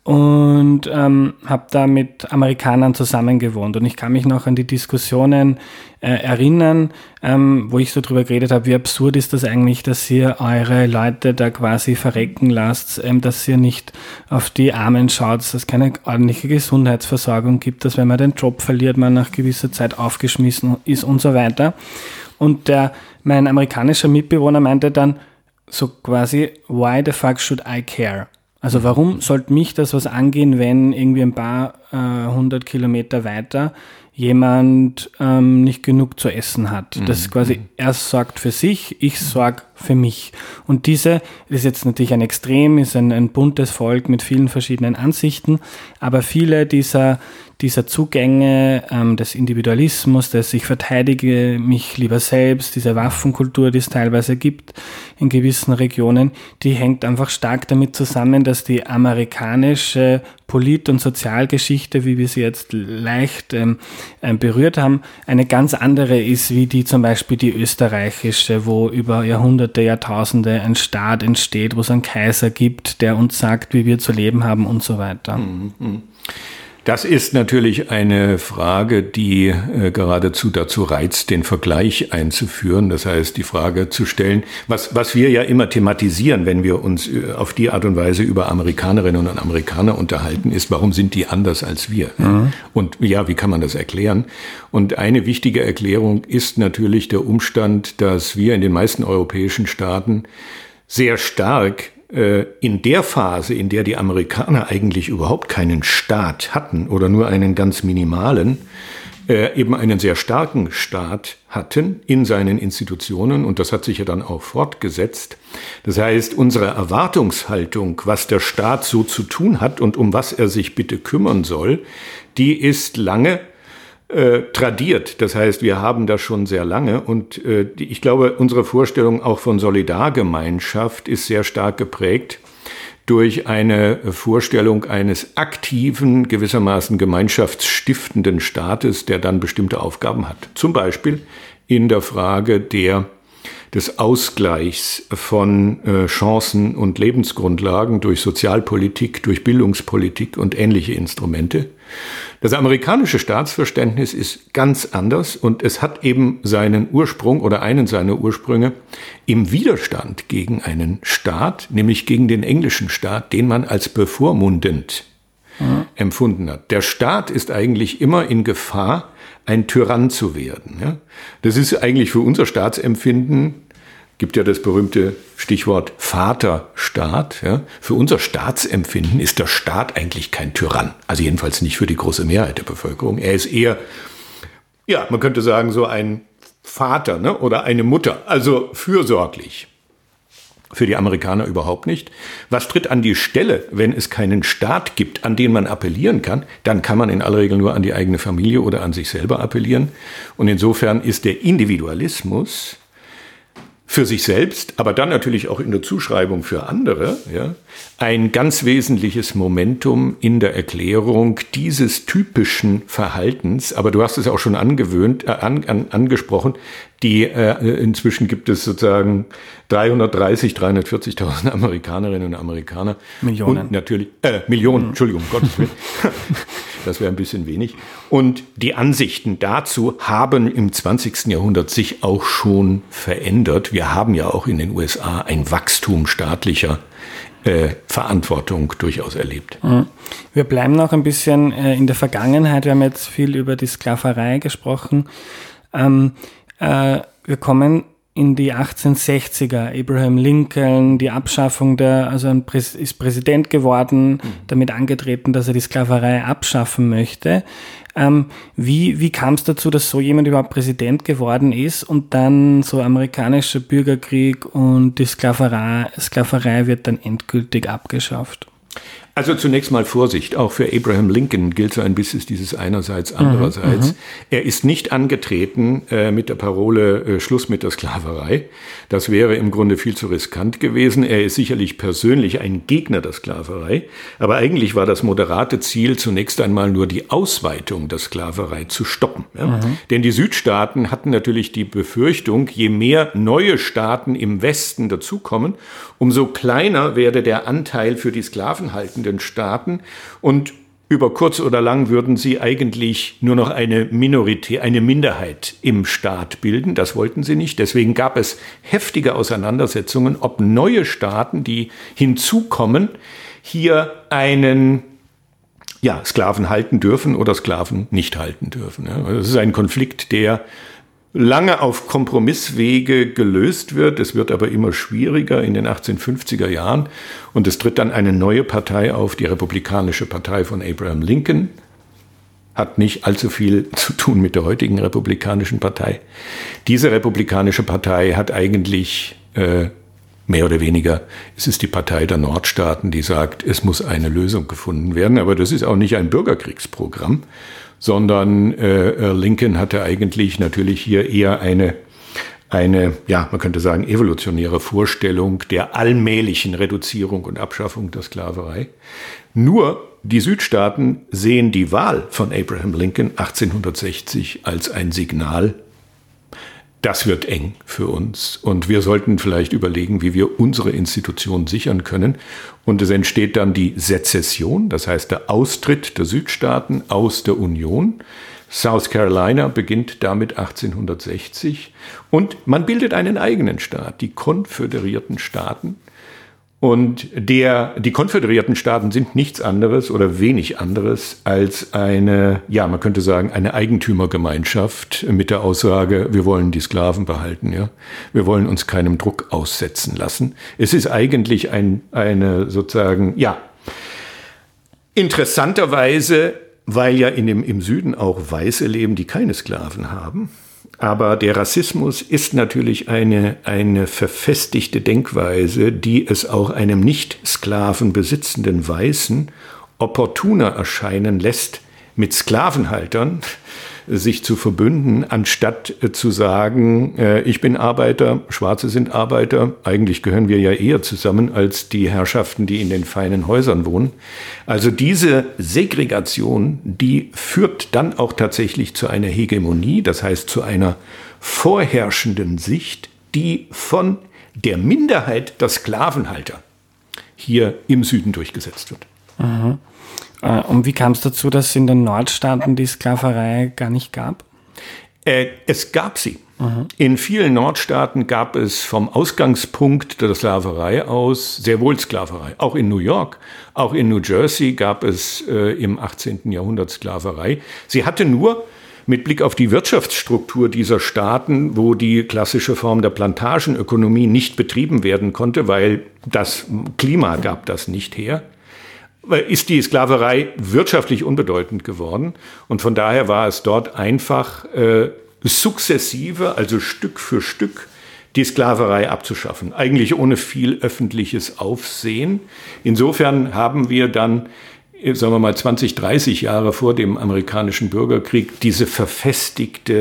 und ähm, habe da mit Amerikanern zusammengewohnt. Und ich kann mich noch an die Diskussionen äh, erinnern, ähm, wo ich so drüber geredet habe, wie absurd ist das eigentlich, dass ihr eure Leute da quasi verrecken lasst, ähm, dass ihr nicht auf die Armen schaut, dass es keine ordentliche Gesundheitsversorgung gibt, dass wenn man den Job verliert, man nach gewisser Zeit aufgeschmissen ist und so weiter. Und der, mein amerikanischer Mitbewohner meinte dann so quasi, why the fuck should I care? Also warum sollte mich das was angehen, wenn irgendwie ein paar äh, hundert Kilometer weiter jemand ähm, nicht genug zu essen hat? Das ist quasi, er sorgt für sich, ich sorge für mich. Und diese, das ist jetzt natürlich ein Extrem, ist ein, ein buntes Volk mit vielen verschiedenen Ansichten, aber viele dieser dieser Zugänge ähm, des Individualismus, des ich verteidige mich lieber selbst, diese Waffenkultur, die es teilweise gibt in gewissen Regionen, die hängt einfach stark damit zusammen, dass die amerikanische Polit- und Sozialgeschichte, wie wir sie jetzt leicht ähm, berührt haben, eine ganz andere ist, wie die zum Beispiel die österreichische, wo über Jahrhunderte, Jahrtausende ein Staat entsteht, wo es einen Kaiser gibt, der uns sagt, wie wir zu leben haben und so weiter. Mhm. Das ist natürlich eine Frage, die äh, geradezu dazu reizt, den Vergleich einzuführen. Das heißt, die Frage zu stellen, was, was wir ja immer thematisieren, wenn wir uns auf die Art und Weise über Amerikanerinnen und Amerikaner unterhalten, ist, warum sind die anders als wir? Mhm. Und ja, wie kann man das erklären? Und eine wichtige Erklärung ist natürlich der Umstand, dass wir in den meisten europäischen Staaten sehr stark in der Phase, in der die Amerikaner eigentlich überhaupt keinen Staat hatten oder nur einen ganz minimalen, äh, eben einen sehr starken Staat hatten in seinen Institutionen, und das hat sich ja dann auch fortgesetzt. Das heißt, unsere Erwartungshaltung, was der Staat so zu tun hat und um was er sich bitte kümmern soll, die ist lange Äh, tradiert. Das heißt, wir haben das schon sehr lange, und äh, die, ich glaube, unsere Vorstellung auch von Solidargemeinschaft ist sehr stark geprägt durch eine Vorstellung eines aktiven, gewissermaßen gemeinschaftsstiftenden Staates, der dann bestimmte Aufgaben hat. Zum Beispiel in der Frage der des Ausgleichs von äh, Chancen und Lebensgrundlagen durch Sozialpolitik, durch Bildungspolitik und ähnliche Instrumente. Das amerikanische Staatsverständnis ist ganz anders, und es hat eben seinen Ursprung oder einen seiner Ursprünge im Widerstand gegen einen Staat, nämlich gegen den englischen Staat, den man als bevormundend mhm. empfunden hat. Der Staat ist eigentlich immer in Gefahr, ein Tyrann zu werden. Ja? Das ist eigentlich für unser Staatsempfinden, gibt ja das berühmte Stichwort Vaterstaat. Ja? Für unser Staatsempfinden ist der Staat eigentlich kein Tyrann. Also jedenfalls nicht für die große Mehrheit der Bevölkerung. Er ist eher, ja, man könnte sagen, so ein Vater, ne? Oder eine Mutter, also fürsorglich. Für die Amerikaner überhaupt nicht. Was tritt an die Stelle, wenn es keinen Staat gibt, an den man appellieren kann? Dann kann man in aller Regel nur an die eigene Familie oder an sich selber appellieren. Und insofern ist der Individualismus für sich selbst, aber dann natürlich auch in der Zuschreibung für andere, ja, ein ganz wesentliches Momentum in der Erklärung dieses typischen Verhaltens. Aber du hast es auch schon angewöhnt, äh, an, an, angesprochen. Die äh, inzwischen gibt es sozusagen dreihundertdreißig, dreihundertvierzigtausend Amerikanerinnen und Amerikaner. Millionen. Und natürlich, äh, Millionen, mhm. Entschuldigung, um Gottes Willen. Das wäre ein bisschen wenig. Und die Ansichten dazu haben im zwanzigsten Jahrhundert sich auch schon verändert. Wir haben ja auch in den U S A ein Wachstum staatlicher äh, Verantwortung durchaus erlebt. Wir bleiben noch ein bisschen äh, in der Vergangenheit. Wir haben jetzt viel über die Sklaverei gesprochen. Ähm, äh, wir kommen in die achtzehnhundertsechziger, Abraham Lincoln, die Abschaffung der, also ein Präs, ist Präsident geworden, mhm. damit angetreten, dass er die Sklaverei abschaffen möchte. Ähm, wie wie kam es dazu, dass so jemand überhaupt Präsident geworden ist und dann so amerikanischer Bürgerkrieg und die Sklaverei, Sklaverei wird dann endgültig abgeschafft? Also zunächst mal Vorsicht, auch für Abraham Lincoln gilt so ein bisschen dieses einerseits, andererseits. Mhm, er ist nicht angetreten äh, mit der Parole äh, Schluss mit der Sklaverei. Das wäre im Grunde viel zu riskant gewesen. Er ist sicherlich persönlich ein Gegner der Sklaverei, aber eigentlich war das moderate Ziel zunächst einmal nur die Ausweitung der Sklaverei zu stoppen. Ja? Mhm. Denn die Südstaaten hatten natürlich die Befürchtung, je mehr neue Staaten im Westen dazukommen, umso kleiner werde der Anteil für die sklavenhaltenden Staaten und über kurz oder lang würden sie eigentlich nur noch eine Minorität, eine Minderheit im Staat bilden. Das wollten sie nicht. Deswegen gab es heftige Auseinandersetzungen, ob neue Staaten, die hinzukommen, hier einen ja, Sklaven halten dürfen oder Sklaven nicht halten dürfen. Das ist ein Konflikt, der lange auf Kompromisswege gelöst wird. Es wird aber immer schwieriger in den achtzehnhundertfünfziger Jahren. Und es tritt dann eine neue Partei auf, die Republikanische Partei von Abraham Lincoln. Hat nicht allzu viel zu tun mit der heutigen Republikanischen Partei. Diese Republikanische Partei hat eigentlich äh, mehr oder weniger, es ist die Partei der Nordstaaten, die sagt, es muss eine Lösung gefunden werden. Aber das ist auch nicht ein Bürgerkriegsprogramm, sondern äh, Lincoln hatte eigentlich natürlich hier eher eine, eine, ja, man könnte sagen, evolutionäre Vorstellung der allmählichen Reduzierung und Abschaffung der Sklaverei. Nur die Südstaaten sehen die Wahl von Abraham Lincoln achtzehnhundertsechzig als ein Signal, das wird eng für uns und wir sollten vielleicht überlegen, wie wir unsere Institutionen sichern können. Und es entsteht dann die Sezession, das heißt der Austritt der Südstaaten aus der Union. South Carolina beginnt damit achtzehnhundertsechzig und man bildet einen eigenen Staat, die Konföderierten Staaten. Und der, die konföderierten Staaten sind nichts anderes oder wenig anderes als eine, ja, man könnte sagen, eine Eigentümergemeinschaft mit der Aussage, wir wollen die Sklaven behalten, ja. Wir wollen uns keinem Druck aussetzen lassen. Es ist eigentlich ein, eine sozusagen, ja, interessanterweise, weil ja in dem, im Süden auch Weiße leben, die keine Sklaven haben. Aber der Rassismus ist natürlich eine, eine verfestigte Denkweise, die es auch einem nicht Sklaven besitzenden Weißen opportuner erscheinen lässt, mit Sklavenhaltern sich zu verbünden, anstatt zu sagen, äh, ich bin Arbeiter, Schwarze sind Arbeiter. Eigentlich gehören wir ja eher zusammen als die Herrschaften, die in den feinen Häusern wohnen. Also diese Segregation, die führt dann auch tatsächlich zu einer Hegemonie, das heißt zu einer vorherrschenden Sicht, die von der Minderheit der Sklavenhalter hier im Süden durchgesetzt wird. Mhm. Und wie kam es dazu, dass es in den Nordstaaten die Sklaverei gar nicht gab? Äh, es gab sie. Mhm. In vielen Nordstaaten gab es vom Ausgangspunkt der Sklaverei aus sehr wohl Sklaverei. Auch in New York, auch in New Jersey gab es äh, im achtzehnten Jahrhundert Sklaverei. Sie hatte nur mit Blick auf die Wirtschaftsstruktur dieser Staaten, wo die klassische Form der Plantagenökonomie nicht betrieben werden konnte, weil das Klima gab das nicht her, ist die Sklaverei wirtschaftlich unbedeutend geworden. Und von daher war es dort einfach äh, sukzessive, also Stück für Stück, die Sklaverei abzuschaffen. Eigentlich ohne viel öffentliches Aufsehen. Insofern haben wir dann, sagen wir mal, zwanzig, dreißig Jahre vor dem amerikanischen Bürgerkrieg diese verfestigte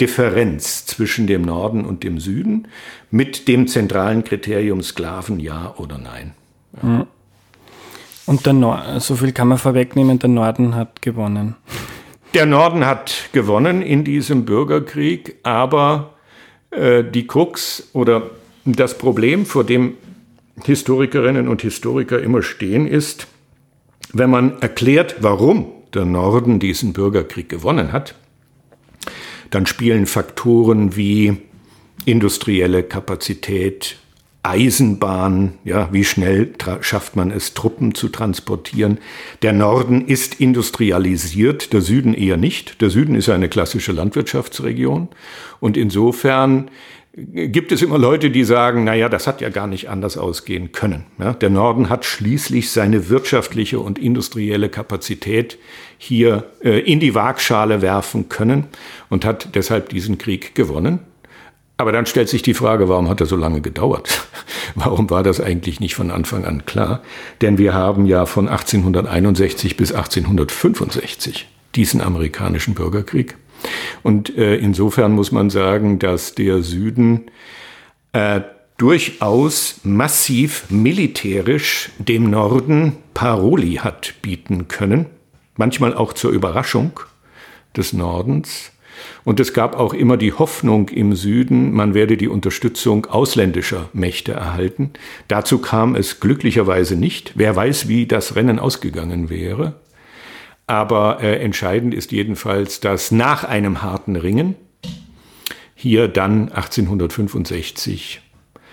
Differenz zwischen dem Norden und dem Süden mit dem zentralen Kriterium Sklaven, ja oder nein. Ja. Und der Nor- so viel kann man vorwegnehmen, der Norden hat gewonnen. Der Norden hat gewonnen in diesem Bürgerkrieg, aber äh, die Krux oder das Problem, vor dem Historikerinnen und Historiker immer stehen, ist, wenn man erklärt, warum der Norden diesen Bürgerkrieg gewonnen hat, dann spielen Faktoren wie industrielle Kapazität, Eisenbahn, ja, wie schnell tra- schafft man es, Truppen zu transportieren. Der Norden ist industrialisiert, der Süden eher nicht. Der Süden ist eine klassische Landwirtschaftsregion. Und insofern gibt es immer Leute, die sagen, naja, das hat ja gar nicht anders ausgehen können. Ja, der Norden hat schließlich seine wirtschaftliche und industrielle Kapazität hier äh, in die Waagschale werfen können und hat deshalb diesen Krieg gewonnen. Aber dann stellt sich die Frage, warum hat er so lange gedauert? Warum war das eigentlich nicht von Anfang an klar? Denn wir haben ja von achtzehnhunderteinundsechzig bis achtzehnhundertfünfundsechzig diesen amerikanischen Bürgerkrieg. Und äh, insofern muss man sagen, dass der Süden äh, durchaus massiv militärisch dem Norden Paroli hat bieten können. Manchmal auch zur Überraschung des Nordens. Und es gab auch immer die Hoffnung im Süden, man werde die Unterstützung ausländischer Mächte erhalten. Dazu kam es glücklicherweise nicht. Wer weiß, wie das Rennen ausgegangen wäre. Aber äh, entscheidend ist jedenfalls, dass nach einem harten Ringen hier dann achtzehnhundertfünfundsechzig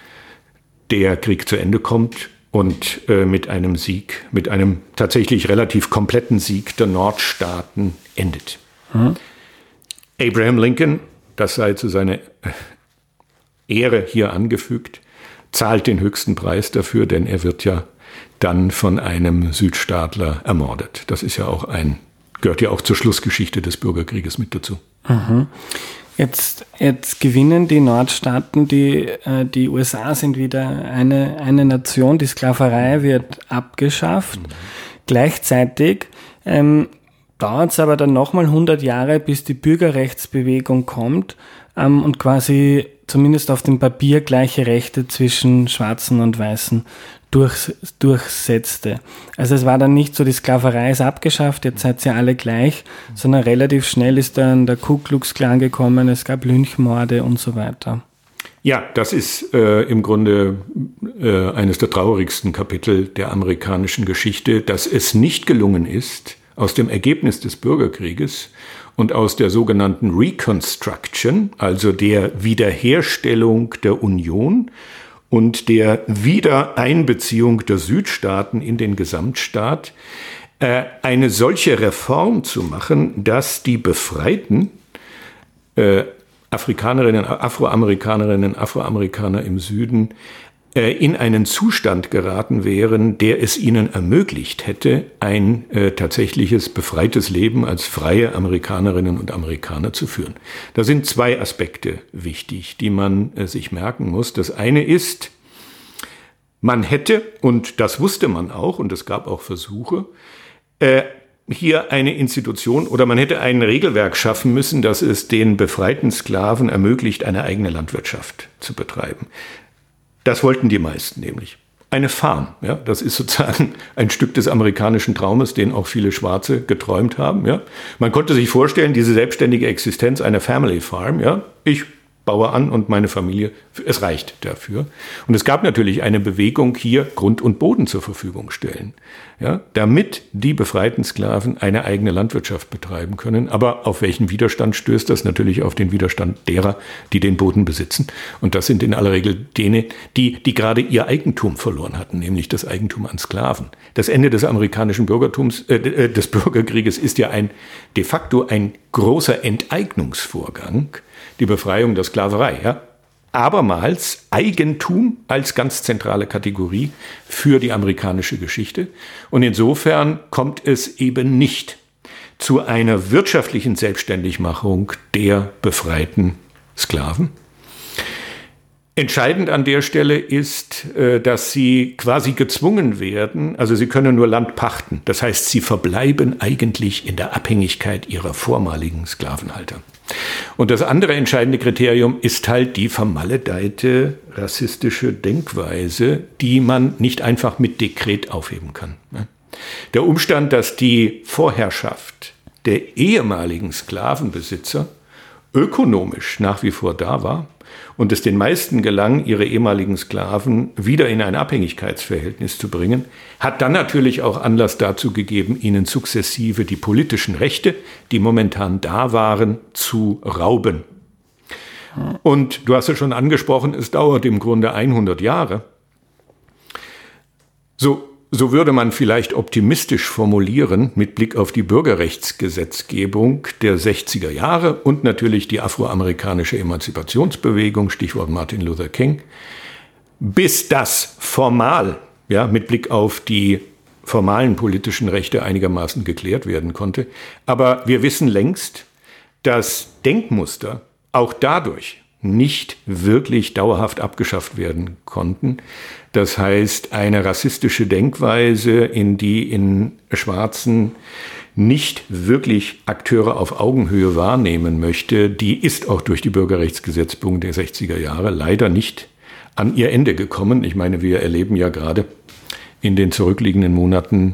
der Krieg zu Ende kommt und äh, mit einem Sieg, mit einem tatsächlich relativ kompletten Sieg der Nordstaaten endet. Mhm. Abraham Lincoln, das sei zu seiner Ehre hier angefügt, zahlt den höchsten Preis dafür, denn er wird ja dann von einem Südstaatler ermordet. Das ist ja auch ein, gehört ja auch zur Schlussgeschichte des Bürgerkrieges mit dazu. Mhm. Jetzt, jetzt gewinnen die Nordstaaten, die, äh, die U S A sind wieder eine, eine Nation, die Sklaverei wird abgeschafft. Mhm. Gleichzeitig ähm, dauert es aber dann nochmal hundert Jahre, bis die Bürgerrechtsbewegung kommt ähm, und quasi zumindest auf dem Papier gleiche Rechte zwischen Schwarzen und Weißen durch, durchsetzte. Also es war dann nicht so, die Sklaverei ist abgeschafft, jetzt seid ihr alle gleich, sondern relativ schnell ist dann der Ku Klux Klan gekommen, es gab Lynchmorde und so weiter. Ja, das ist äh, im Grunde äh, eines der traurigsten Kapitel der amerikanischen Geschichte, dass es nicht gelungen ist, aus dem Ergebnis des Bürgerkrieges und aus der sogenannten Reconstruction, also der Wiederherstellung der Union und der Wiedereinbeziehung der Südstaaten in den Gesamtstaat, äh, eine solche Reform zu machen, dass die befreiten äh, Afrikanerinnen, Afroamerikanerinnen, Afroamerikaner im Süden äh, in einen Zustand geraten wären, der es ihnen ermöglicht hätte, ein äh, tatsächliches befreites Leben als freie Amerikanerinnen und Amerikaner zu führen. Da sind zwei Aspekte wichtig, die man äh, sich merken muss. Das eine ist, man hätte, und das wusste man auch, und es gab auch Versuche, äh, hier eine Institution oder man hätte ein Regelwerk schaffen müssen, das es den befreiten Sklaven ermöglicht, eine eigene Landwirtschaft zu betreiben. Das wollten die meisten nämlich. Eine Farm, ja, das ist sozusagen ein Stück des amerikanischen Traumes, den auch viele Schwarze geträumt haben. Ja. Man konnte sich vorstellen, diese selbstständige Existenz einer Family Farm, ja, ich baue an und meine Familie, es reicht dafür. Und es gab natürlich eine Bewegung, hier Grund und Boden zur Verfügung stellen, ja, damit die befreiten Sklaven eine eigene Landwirtschaft betreiben können. Aber auf welchen Widerstand stößt das? Natürlich auf den Widerstand derer, die den Boden besitzen. Und das sind in aller Regel jene, die, die gerade ihr Eigentum verloren hatten, nämlich das Eigentum an Sklaven. Das Ende des amerikanischen Bürgertums, äh, des Bürgerkrieges ist ja ein, de facto ein großer Enteignungsvorgang, die Befreiung der Sklaverei, ja. Abermals Eigentum als ganz zentrale Kategorie für die amerikanische Geschichte. Und insofern kommt es eben nicht zu einer wirtschaftlichen Selbstständigmachung der befreiten Sklaven. Entscheidend an der Stelle ist, dass sie quasi gezwungen werden, also sie können nur Land pachten. Das heißt, sie verbleiben eigentlich in der Abhängigkeit ihrer vormaligen Sklavenhalter. Und das andere entscheidende Kriterium ist halt die vermaledeite rassistische Denkweise, die man nicht einfach mit Dekret aufheben kann. Der Umstand, dass die Vorherrschaft der ehemaligen Sklavenbesitzer ökonomisch nach wie vor da war und es den meisten gelang, ihre ehemaligen Sklaven wieder in ein Abhängigkeitsverhältnis zu bringen, hat dann natürlich auch Anlass dazu gegeben, ihnen sukzessive die politischen Rechte, die momentan da waren, zu rauben. Und du hast es schon angesprochen, es dauert im Grunde hundert Jahre. So So würde man vielleicht optimistisch formulieren mit Blick auf die Bürgerrechtsgesetzgebung der sechziger Jahre und natürlich die afroamerikanische Emanzipationsbewegung, Stichwort Martin Luther King, bis das formal, ja, mit Blick auf die formalen politischen Rechte einigermaßen geklärt werden konnte. Aber wir wissen längst, dass Denkmuster auch dadurch nicht wirklich dauerhaft abgeschafft werden konnten. Das heißt, eine rassistische Denkweise, in die in Schwarzen nicht wirklich Akteure auf Augenhöhe wahrnehmen möchte, die ist auch durch die Bürgerrechtsgesetzgebung der sechziger Jahre leider nicht an ihr Ende gekommen. Ich meine, wir erleben ja gerade in den zurückliegenden Monaten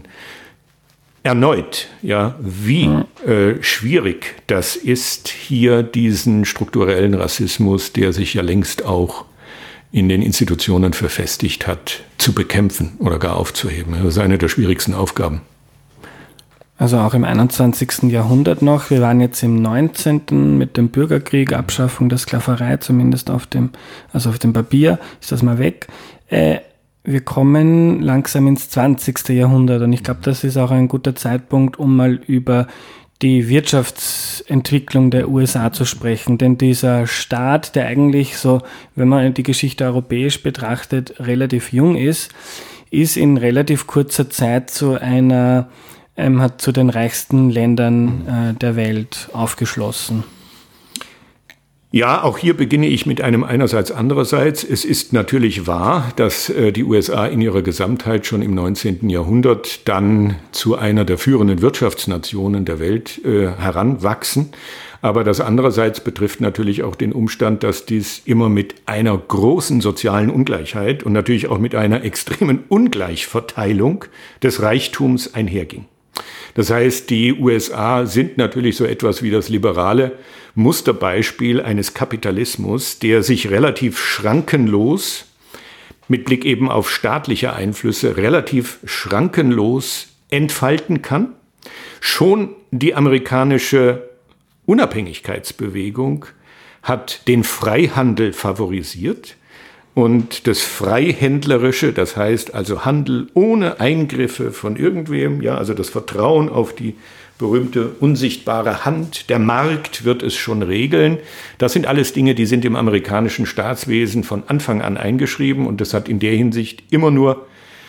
erneut, ja, wie äh, schwierig das ist, hier diesen strukturellen Rassismus, der sich ja längst auch in den Institutionen verfestigt hat, zu bekämpfen oder gar aufzuheben. Das ist eine der schwierigsten Aufgaben. Also auch im einundzwanzigsten Jahrhundert noch. Wir waren jetzt im neunzehnten mit dem Bürgerkrieg, Abschaffung der Sklaverei, zumindest auf dem, also auf dem Papier, ist das mal weg. Äh, Wir kommen langsam ins zwanzigste Jahrhundert und ich glaube, das ist auch ein guter Zeitpunkt, um mal über die Wirtschaftsentwicklung der U S A zu sprechen. Denn dieser Staat, der eigentlich so, wenn man die Geschichte europäisch betrachtet, relativ jung ist, ist in relativ kurzer Zeit zu einer, ähm, hat zu den reichsten Ländern äh, der Welt aufgeschlossen. Ja, auch hier beginne ich mit einem einerseits andererseits. Es ist natürlich wahr, dass äh, die U S A in ihrer Gesamtheit schon im neunzehnten Jahrhundert dann zu einer der führenden Wirtschaftsnationen der Welt äh, heranwachsen. Aber das andererseits betrifft natürlich auch den Umstand, dass dies immer mit einer großen sozialen Ungleichheit und natürlich auch mit einer extremen Ungleichverteilung des Reichtums einherging. Das heißt, die U S A sind natürlich so etwas wie das liberale Musterbeispiel eines Kapitalismus, der sich relativ schrankenlos, mit Blick eben auf staatliche Einflüsse, relativ schrankenlos entfalten kann. Schon die amerikanische Unabhängigkeitsbewegung hat den Freihandel favorisiert. Und das Freihändlerische, das heißt also Handel ohne Eingriffe von irgendwem, ja, also das Vertrauen auf die berühmte unsichtbare Hand, der Markt wird es schon regeln. Das sind alles Dinge, die sind im amerikanischen Staatswesen von Anfang an eingeschrieben und das hat in der Hinsicht immer nur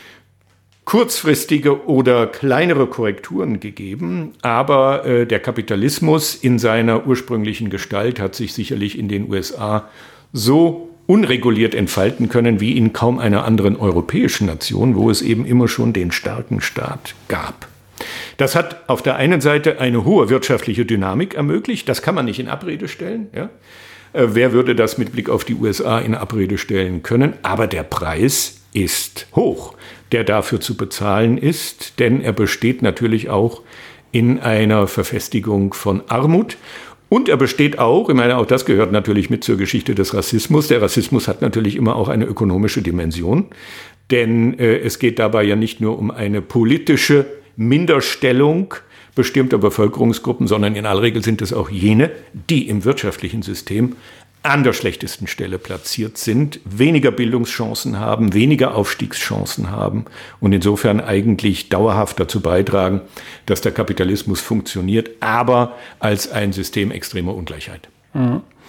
kurzfristige oder kleinere Korrekturen gegeben. Aber äh, der Kapitalismus in seiner ursprünglichen Gestalt hat sich sicherlich in den U S A so unreguliert entfalten können wie in kaum einer anderen europäischen Nation, wo es eben immer schon den starken Staat gab. Das hat auf der einen Seite eine hohe wirtschaftliche Dynamik ermöglicht, das kann man nicht in Abrede stellen. Ja? Äh, wer würde das mit Blick auf die U S A in Abrede stellen können? Aber der Preis ist hoch, der dafür zu bezahlen ist, denn er besteht natürlich auch in einer Verfestigung von Armut. Und er besteht auch, ich meine, auch das gehört natürlich mit zur Geschichte des Rassismus. Der Rassismus hat natürlich immer auch eine ökonomische Dimension, denn äh, es geht dabei ja nicht nur um eine politische Minderstellung bestimmter Bevölkerungsgruppen, sondern in aller Regel sind es auch jene, die im wirtschaftlichen System an der schlechtesten Stelle platziert sind, weniger Bildungschancen haben, weniger Aufstiegschancen haben und insofern eigentlich dauerhaft dazu beitragen, dass der Kapitalismus funktioniert, aber als ein System extremer Ungleichheit. Mhm.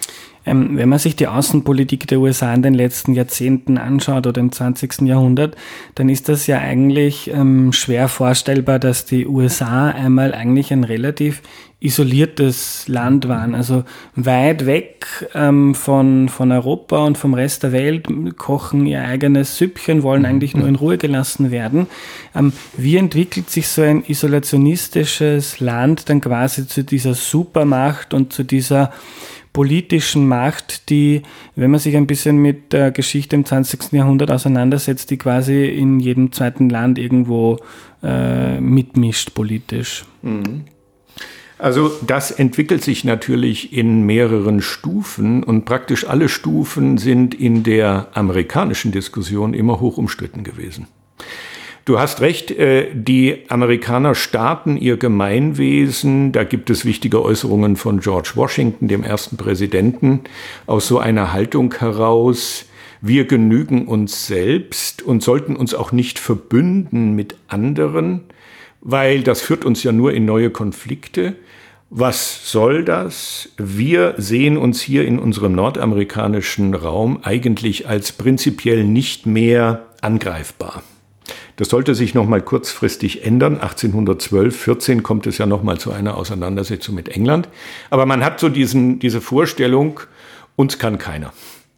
Ähm, wenn man sich die Außenpolitik der U S A in den letzten Jahrzehnten anschaut oder im zwanzigsten Jahrhundert, dann ist das ja eigentlich ähm, schwer vorstellbar, dass die U S A einmal eigentlich ein relativ isoliertes Land waren, also weit weg ähm, von, von Europa und vom Rest der Welt, kochen ihr eigenes Süppchen, wollen eigentlich nur in Ruhe gelassen werden. Ähm, wie entwickelt sich so ein isolationistisches Land dann quasi zu dieser Supermacht und zu dieser politischen Macht, die, wenn man sich ein bisschen mit der Geschichte im zwanzigsten Jahrhundert auseinandersetzt, die quasi in jedem zweiten Land irgendwo äh, mitmischt politisch? Mhm. Also das entwickelt sich natürlich in mehreren Stufen und praktisch alle Stufen sind in der amerikanischen Diskussion immer hoch umstritten gewesen. Du hast recht, die Amerikaner starten ihr Gemeinwesen, da gibt es wichtige Äußerungen von George Washington, dem ersten Präsidenten, aus so einer Haltung heraus, wir genügen uns selbst und sollten uns auch nicht verbünden mit anderen, weil das führt uns ja nur in neue Konflikte. Was soll das? Wir sehen uns hier in unserem nordamerikanischen Raum eigentlich als prinzipiell nicht mehr angreifbar. Das sollte sich noch mal kurzfristig ändern. achtzehnhundertzwölf, vierzehn kommt es ja noch mal zu einer Auseinandersetzung mit England. Aber man hat so diesen, diese Vorstellung, uns kann keiner.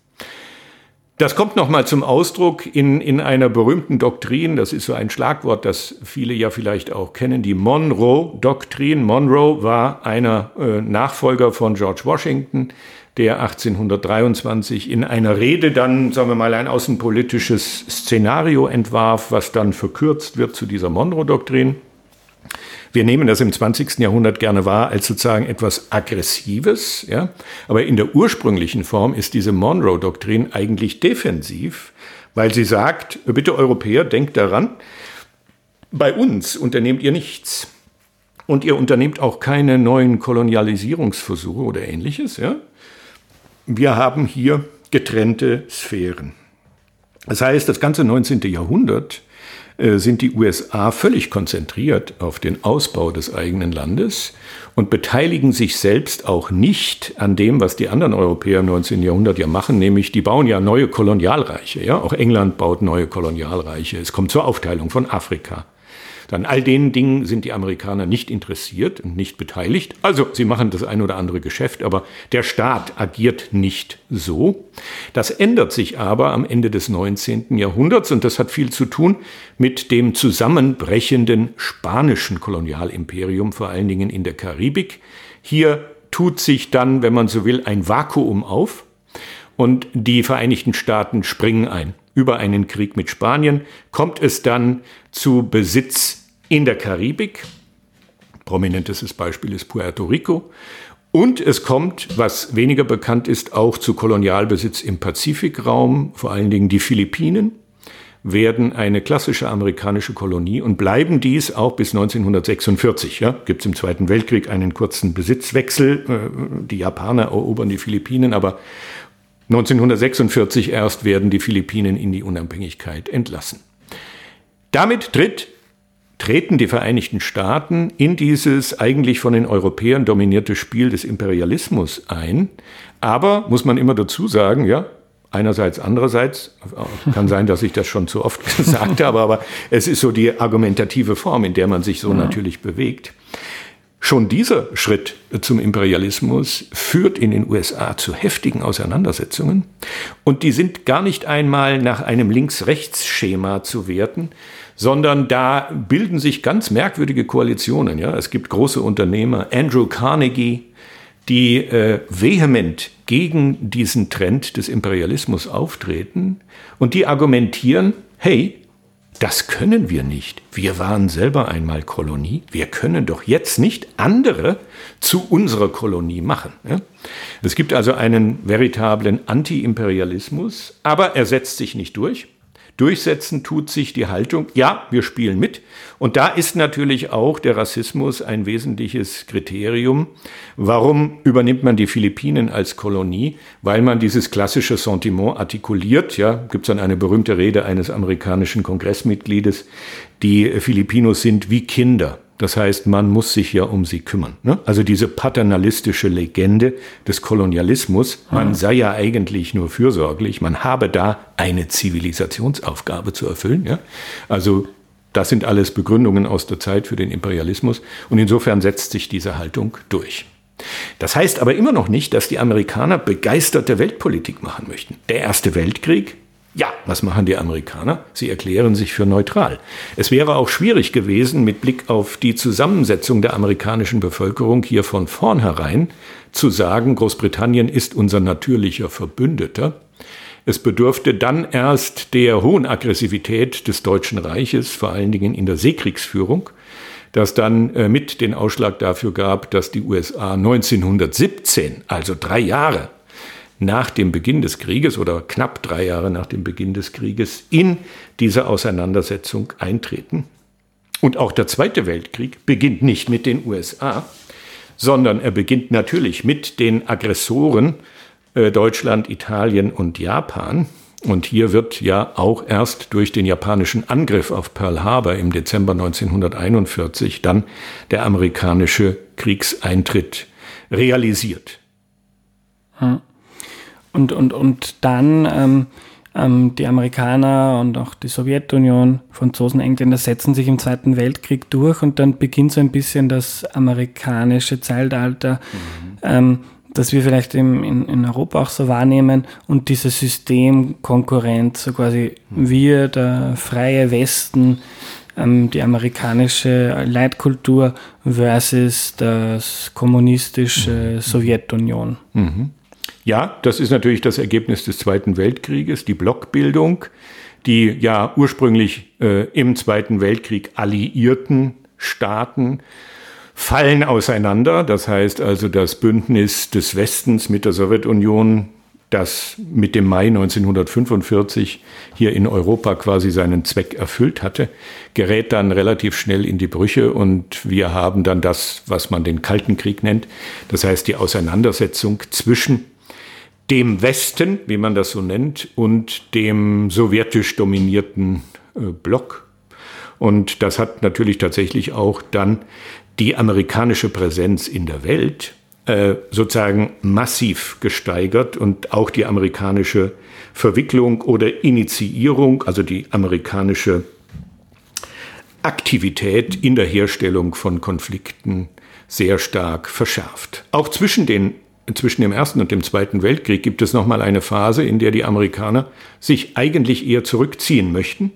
Das kommt nochmal zum Ausdruck in, in einer berühmten Doktrin, das ist so ein Schlagwort, das viele ja vielleicht auch kennen, die Monroe-Doktrin. Monroe war einer äh, Nachfolger von George Washington, der achtzehnhundertdreiundzwanzig in einer Rede dann, sagen wir mal, ein außenpolitisches Szenario entwarf, was dann verkürzt wird zu dieser Monroe-Doktrin. Wir nehmen das im zwanzigsten Jahrhundert gerne wahr als sozusagen etwas Aggressives, ja. Aber in der ursprünglichen Form ist diese Monroe-Doktrin eigentlich defensiv, weil sie sagt, bitte Europäer, denkt daran, bei uns unternehmt ihr nichts. Und ihr unternehmt auch keine neuen Kolonialisierungsversuche oder Ähnliches, ja. Wir haben hier getrennte Sphären. Das heißt, das ganze neunzehnten Jahrhundert sind die U S A völlig konzentriert auf den Ausbau des eigenen Landes und beteiligen sich selbst auch nicht an dem, was die anderen Europäer im neunzehnten Jahrhundert ja machen, nämlich die bauen ja neue Kolonialreiche. Ja? Auch England baut neue Kolonialreiche. Es kommt zur Aufteilung von Afrika. An all den Dingen sind die Amerikaner nicht interessiert und nicht beteiligt. Also sie machen das ein oder andere Geschäft, aber der Staat agiert nicht so. Das ändert sich aber am Ende des neunzehnten Jahrhunderts und das hat viel zu tun mit dem zusammenbrechenden spanischen Kolonialimperium, vor allen Dingen in der Karibik. Hier tut sich dann, wenn man so will, ein Vakuum auf und die Vereinigten Staaten springen ein. Über einen Krieg mit Spanien kommt es dann zu Besitz in der Karibik. Prominentestes Beispiel ist Puerto Rico. Und es kommt, was weniger bekannt ist, auch zu Kolonialbesitz im Pazifikraum. Vor allen Dingen die Philippinen werden eine klassische amerikanische Kolonie und bleiben dies auch bis neunzehnhundertsechsundvierzig. Ja, gibt es im Zweiten Weltkrieg einen kurzen Besitzwechsel. Die Japaner erobern die Philippinen, aber neunzehnhundertsechsundvierzig erst werden die Philippinen in die Unabhängigkeit entlassen. Damit tritt, treten die Vereinigten Staaten in dieses eigentlich von den Europäern dominierte Spiel des Imperialismus ein. Aber, muss man immer dazu sagen, ja, einerseits, andererseits, kann sein, dass ich das schon zu oft gesagt habe, aber es ist so die argumentative Form, in der man sich so ja. natürlich bewegt. Schon dieser Schritt zum Imperialismus führt in den U S A zu heftigen Auseinandersetzungen und die sind gar nicht einmal nach einem Links-Rechts-Schema zu werten, sondern da bilden sich ganz merkwürdige Koalitionen. Ja, es gibt große Unternehmer, Andrew Carnegie, die äh, vehement gegen diesen Trend des Imperialismus auftreten und die argumentieren, hey, das können wir nicht. Wir waren selber einmal Kolonie. Wir können doch jetzt nicht andere zu unserer Kolonie machen. Es gibt also einen veritablen Anti-Imperialismus, aber er setzt sich nicht durch. Durchsetzen tut sich die Haltung, ja, wir spielen mit. Und da ist natürlich auch der Rassismus ein wesentliches Kriterium. Warum übernimmt man die Philippinen als Kolonie? Weil man dieses klassische Sentiment artikuliert. Ja, gibt es dann eine berühmte Rede eines amerikanischen Kongressmitgliedes, die Filipinos sind wie Kinder. Das heißt, man muss sich ja um sie kümmern. Ne? Also diese paternalistische Legende des Kolonialismus, man sei ja eigentlich nur fürsorglich, man habe da eine Zivilisationsaufgabe zu erfüllen. Ja? Also das sind alles Begründungen aus der Zeit für den Imperialismus. Und insofern setzt sich diese Haltung durch. Das heißt aber immer noch nicht, dass die Amerikaner begeisterte Weltpolitik machen möchten. Der Erste Weltkrieg, ja, was machen die Amerikaner? Sie erklären sich für neutral. Es wäre auch schwierig gewesen, mit Blick auf die Zusammensetzung der amerikanischen Bevölkerung hier von vornherein zu sagen, Großbritannien ist unser natürlicher Verbündeter. Es bedurfte dann erst der hohen Aggressivität des Deutschen Reiches, vor allen Dingen in der Seekriegsführung, das dann äh, mit den Ausschlag dafür gab, dass die U S A neunzehnhundertsiebzehn, also drei Jahre nach dem Beginn des Krieges oder knapp drei Jahre nach dem Beginn des Krieges in diese Auseinandersetzung eintreten. Und auch der Zweite Weltkrieg beginnt nicht mit den U S A, sondern er beginnt natürlich mit den Aggressoren äh, Deutschland, Italien und Japan. Und hier wird ja auch erst durch den japanischen Angriff auf Pearl Harbor im Dezember neunzehnhunderteinundvierzig dann der amerikanische Kriegseintritt realisiert. Hm. Und, und, und dann ähm, ähm, die Amerikaner und auch die Sowjetunion, Franzosen, Engländer setzen sich im Zweiten Weltkrieg durch und dann beginnt so ein bisschen das amerikanische Zeitalter, mhm. ähm, das wir vielleicht im, in, in Europa auch so wahrnehmen und diese Systemkonkurrenz, so quasi mhm. wir, der freie Westen, ähm, die amerikanische Leitkultur versus das kommunistische mhm. Sowjetunion. Mhm. Ja, das ist natürlich das Ergebnis des Zweiten Weltkrieges, die Blockbildung, die ja ursprünglich äh, im Zweiten Weltkrieg alliierten Staaten fallen auseinander. Das heißt also, das Bündnis des Westens mit der Sowjetunion, das mit dem Mai neunzehnhundertfünfundvierzig hier in Europa quasi seinen Zweck erfüllt hatte, gerät dann relativ schnell in die Brüche und wir haben dann das, was man den Kalten Krieg nennt. Das heißt, die Auseinandersetzung zwischen dem Westen, wie man das so nennt, und dem sowjetisch dominierten äh, Block. Und das hat natürlich tatsächlich auch dann die amerikanische Präsenz in der Welt äh, sozusagen massiv gesteigert und auch die amerikanische Verwicklung oder Initiierung, also die amerikanische Aktivität in der Herstellung von Konflikten sehr stark verschärft. Auch zwischen den Zwischen dem Ersten und dem Zweiten Weltkrieg gibt es nochmal eine Phase, in der die Amerikaner sich eigentlich eher zurückziehen möchten,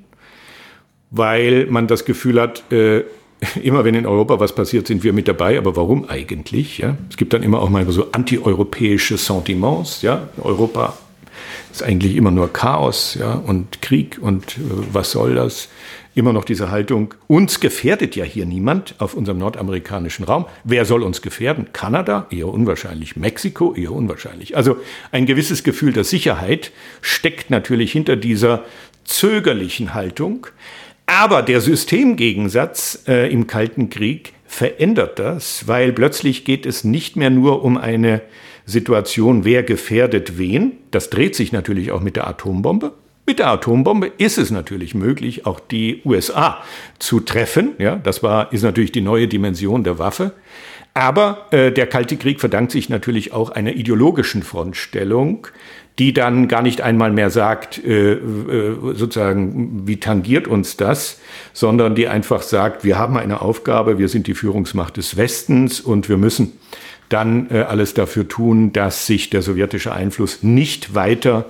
weil man das Gefühl hat, äh, immer wenn in Europa was passiert, sind wir mit dabei, aber warum eigentlich? Ja? Es gibt dann immer auch mal so antieuropäische Sentiments. Ja? Europa ist eigentlich immer nur Chaos, ja? Und Krieg und äh, was soll das? Immer noch diese Haltung, uns gefährdet ja hier niemand auf unserem nordamerikanischen Raum. Wer soll uns gefährden? Kanada? Eher unwahrscheinlich. Mexiko? Eher unwahrscheinlich. Also ein gewisses Gefühl der Sicherheit steckt natürlich hinter dieser zögerlichen Haltung. Aber der Systemgegensatz äh, im Kalten Krieg verändert das, weil plötzlich geht es nicht mehr nur um eine Situation, wer gefährdet wen. Das dreht sich natürlich auch mit der Atombombe. Mit der Atombombe ist es natürlich möglich, auch die U S A zu treffen. Ja, das war, ist natürlich die neue Dimension der Waffe. Aber äh, der Kalte Krieg verdankt sich natürlich auch einer ideologischen Frontstellung, die dann gar nicht einmal mehr sagt, äh, äh, sozusagen, wie tangiert uns das, sondern die einfach sagt, wir haben eine Aufgabe, wir sind die Führungsmacht des Westens und wir müssen dann äh, alles dafür tun, dass sich der sowjetische Einfluss nicht weiter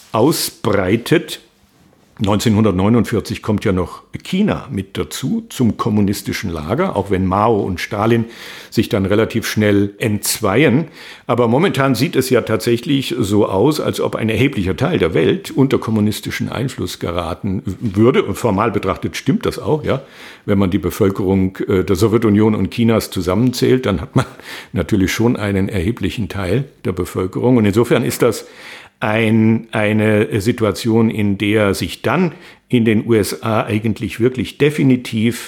ausbreitet. neunzehnhundertneunundvierzig kommt ja noch China mit dazu zum kommunistischen Lager, auch wenn Mao und Stalin sich dann relativ schnell entzweien. Aber momentan sieht es ja tatsächlich so aus, als ob ein erheblicher Teil der Welt unter kommunistischen Einfluss geraten würde. Und formal betrachtet stimmt das auch, ja. Wenn man die Bevölkerung der Sowjetunion und Chinas zusammenzählt, dann hat man natürlich schon einen erheblichen Teil der Bevölkerung. Und insofern ist das Ein, eine Situation, in der sich dann in den U S A eigentlich wirklich definitiv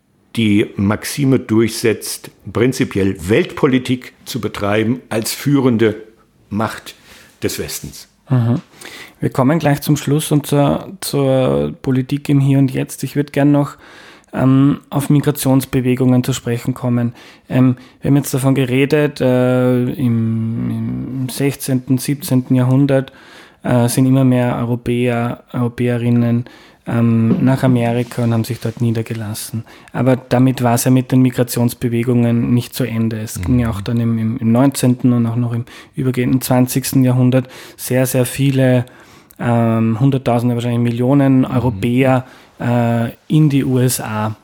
die Maxime durchsetzt, prinzipiell Weltpolitik zu betreiben als führende Macht des Westens. Mhm. Wir kommen gleich zum Schluss und zur, zur Politik im Hier und Jetzt. Ich würde gerne noch ähm, auf Migrationsbewegungen zu sprechen kommen. Ähm, wir haben jetzt davon geredet, äh, im, im sechzehnten, siebzehnten Jahrhundert äh, sind immer mehr Europäer, Europäerinnen ähm, nach Amerika und haben sich dort niedergelassen. Aber damit war es ja mit den Migrationsbewegungen nicht zu Ende. Es mhm. ging ja auch dann im, im, im neunzehnten und auch noch im übergehenden zwanzigsten Jahrhundert sehr, sehr viele, ähm, Hunderttausende, wahrscheinlich Millionen mhm. Europäer äh, in die U S A.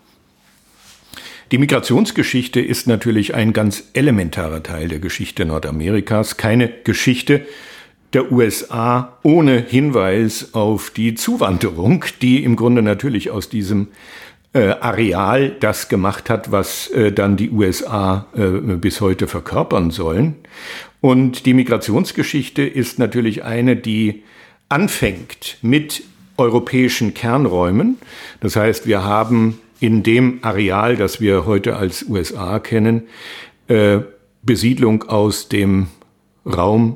Die Migrationsgeschichte ist natürlich ein ganz elementarer Teil der Geschichte Nordamerikas. Keine Geschichte der U S A ohne Hinweis auf die Zuwanderung, die im Grunde natürlich aus diesem äh, Areal das gemacht hat, was äh, dann die U S A äh, bis heute verkörpern sollen. Und die Migrationsgeschichte ist natürlich eine, die anfängt mit europäischen Kernräumen. Das heißt, wir haben in dem Areal, das wir heute als U S A kennen, äh, Besiedlung aus dem Raum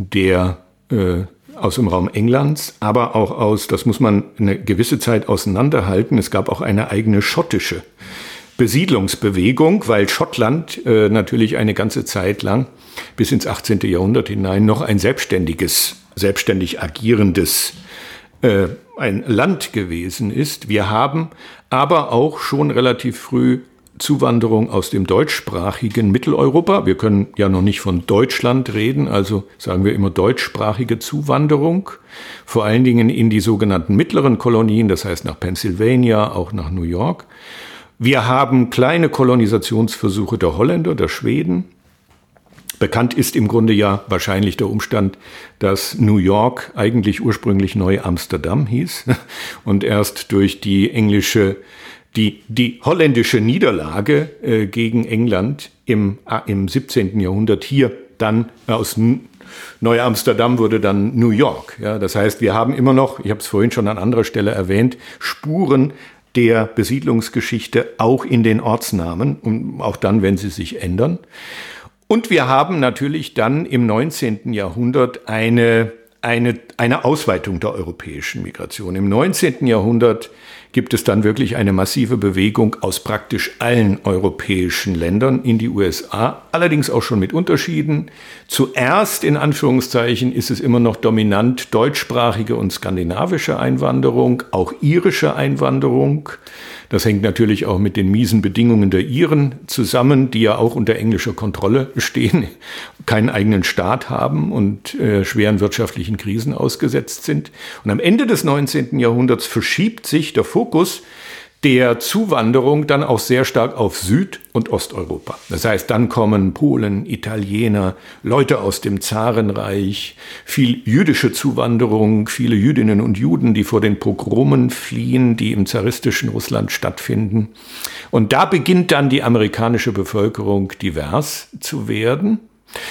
der äh, aus dem Raum Englands, aber auch aus, das muss man eine gewisse Zeit auseinanderhalten, es gab auch eine eigene schottische Besiedlungsbewegung, weil Schottland äh, natürlich eine ganze Zeit lang bis ins achtzehnte Jahrhundert hinein noch ein selbstständiges, selbstständig agierendes äh, ein Land gewesen ist. Wir haben aber auch schon relativ früh Zuwanderung aus dem deutschsprachigen Mitteleuropa. Wir können ja noch nicht von Deutschland reden, also sagen wir immer deutschsprachige Zuwanderung, vor allen Dingen in die sogenannten mittleren Kolonien, das heißt nach Pennsylvania, auch nach New York. Wir haben kleine Kolonisationsversuche der Holländer, der Schweden. Bekannt ist im Grunde ja wahrscheinlich der Umstand, dass New York eigentlich ursprünglich Neu-Amsterdam hieß und erst durch die englische Die, die holländische Niederlage äh, gegen England im, äh, im siebzehnten Jahrhundert hier dann aus Neu-Amsterdam wurde dann New York. Ja, das heißt, wir haben immer noch, ich habe es vorhin schon an anderer Stelle erwähnt, Spuren der Besiedlungsgeschichte auch in den Ortsnamen, und auch dann, wenn sie sich ändern. Und wir haben natürlich dann im neunzehnten Jahrhundert eine, eine, eine Ausweitung der europäischen Migration. Im neunzehnten Jahrhundert gibt es dann wirklich eine massive Bewegung aus praktisch allen europäischen Ländern in die U S A, allerdings auch schon mit Unterschieden. Zuerst, in Anführungszeichen, ist es immer noch dominant deutschsprachige und skandinavische Einwanderung, auch irische Einwanderung. Das hängt natürlich auch mit den miesen Bedingungen der Iren zusammen, die ja auch unter englischer Kontrolle stehen, keinen eigenen Staat haben und äh, schweren wirtschaftlichen Krisen ausgesetzt sind. Und am Ende des neunzehnten Jahrhunderts verschiebt sich der Fokus der Zuwanderung dann auch sehr stark auf Süd- und Osteuropa. Das heißt, dann kommen Polen, Italiener, Leute aus dem Zarenreich, viel jüdische Zuwanderung, viele Jüdinnen und Juden, die vor den Pogromen fliehen, die im zaristischen Russland stattfinden. Und da beginnt dann die amerikanische Bevölkerung divers zu werden.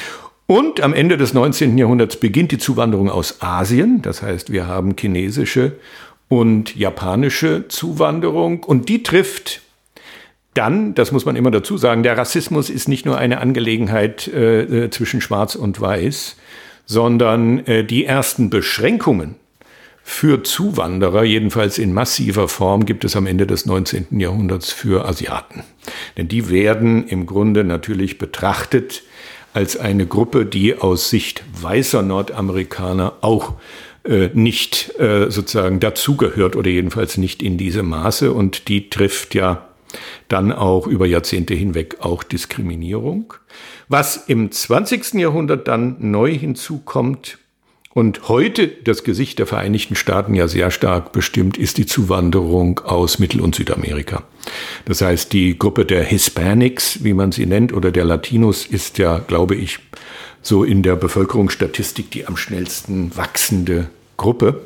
Und am Ende des neunzehnten Jahrhunderts beginnt die Zuwanderung aus Asien. Das heißt, wir haben chinesische und japanische Zuwanderung, und die trifft dann, das muss man immer dazu sagen, der Rassismus ist nicht nur eine Angelegenheit äh, zwischen Schwarz und Weiß, sondern äh, die ersten Beschränkungen für Zuwanderer, jedenfalls in massiver Form, gibt es am Ende des neunzehnten Jahrhunderts für Asiaten. Denn die werden im Grunde natürlich betrachtet als eine Gruppe, die aus Sicht weißer Nordamerikaner auch nicht äh, sozusagen dazugehört oder jedenfalls nicht in diesem Maße, und die trifft ja dann auch über Jahrzehnte hinweg auch Diskriminierung. Was im zwanzigsten Jahrhundert dann neu hinzukommt und heute das Gesicht der Vereinigten Staaten ja sehr stark bestimmt, ist die Zuwanderung aus Mittel- und Südamerika. Das heißt, die Gruppe der Hispanics, wie man sie nennt, oder der Latinos ist ja, glaube ich, so in der Bevölkerungsstatistik die am schnellsten wachsende Gruppe.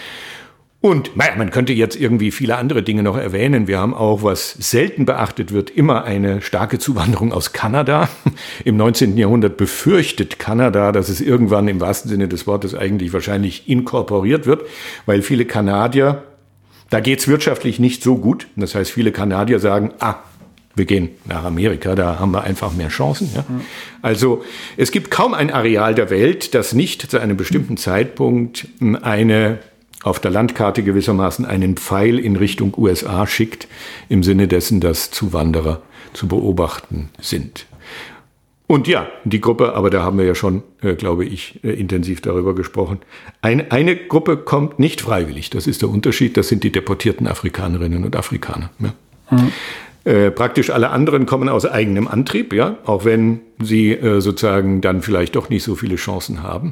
Und naja, man könnte jetzt irgendwie viele andere Dinge noch erwähnen. Wir haben auch, was selten beachtet wird, immer eine starke Zuwanderung aus Kanada. Im neunzehnten Jahrhundert befürchtet Kanada, dass es irgendwann im wahrsten Sinne des Wortes eigentlich wahrscheinlich inkorporiert wird, weil viele Kanadier, da geht es wirtschaftlich nicht so gut. Das heißt, viele Kanadier sagen, ah, wir gehen nach Amerika, da haben wir einfach mehr Chancen. Ja? Mhm. Also es gibt kaum ein Areal der Welt, das nicht zu einem bestimmten Zeitpunkt eine auf der Landkarte gewissermaßen einen Pfeil in Richtung U S A schickt, im Sinne dessen, dass Zuwanderer zu beobachten sind. Und ja, die Gruppe, aber da haben wir ja schon, äh, glaube ich, äh, intensiv darüber gesprochen. Ein, eine Gruppe kommt nicht freiwillig, das ist der Unterschied, das sind die deportierten Afrikanerinnen und Afrikaner. Ja. Mhm. Äh, praktisch alle anderen kommen aus eigenem Antrieb, ja, auch wenn sie äh, sozusagen dann vielleicht doch nicht so viele Chancen haben.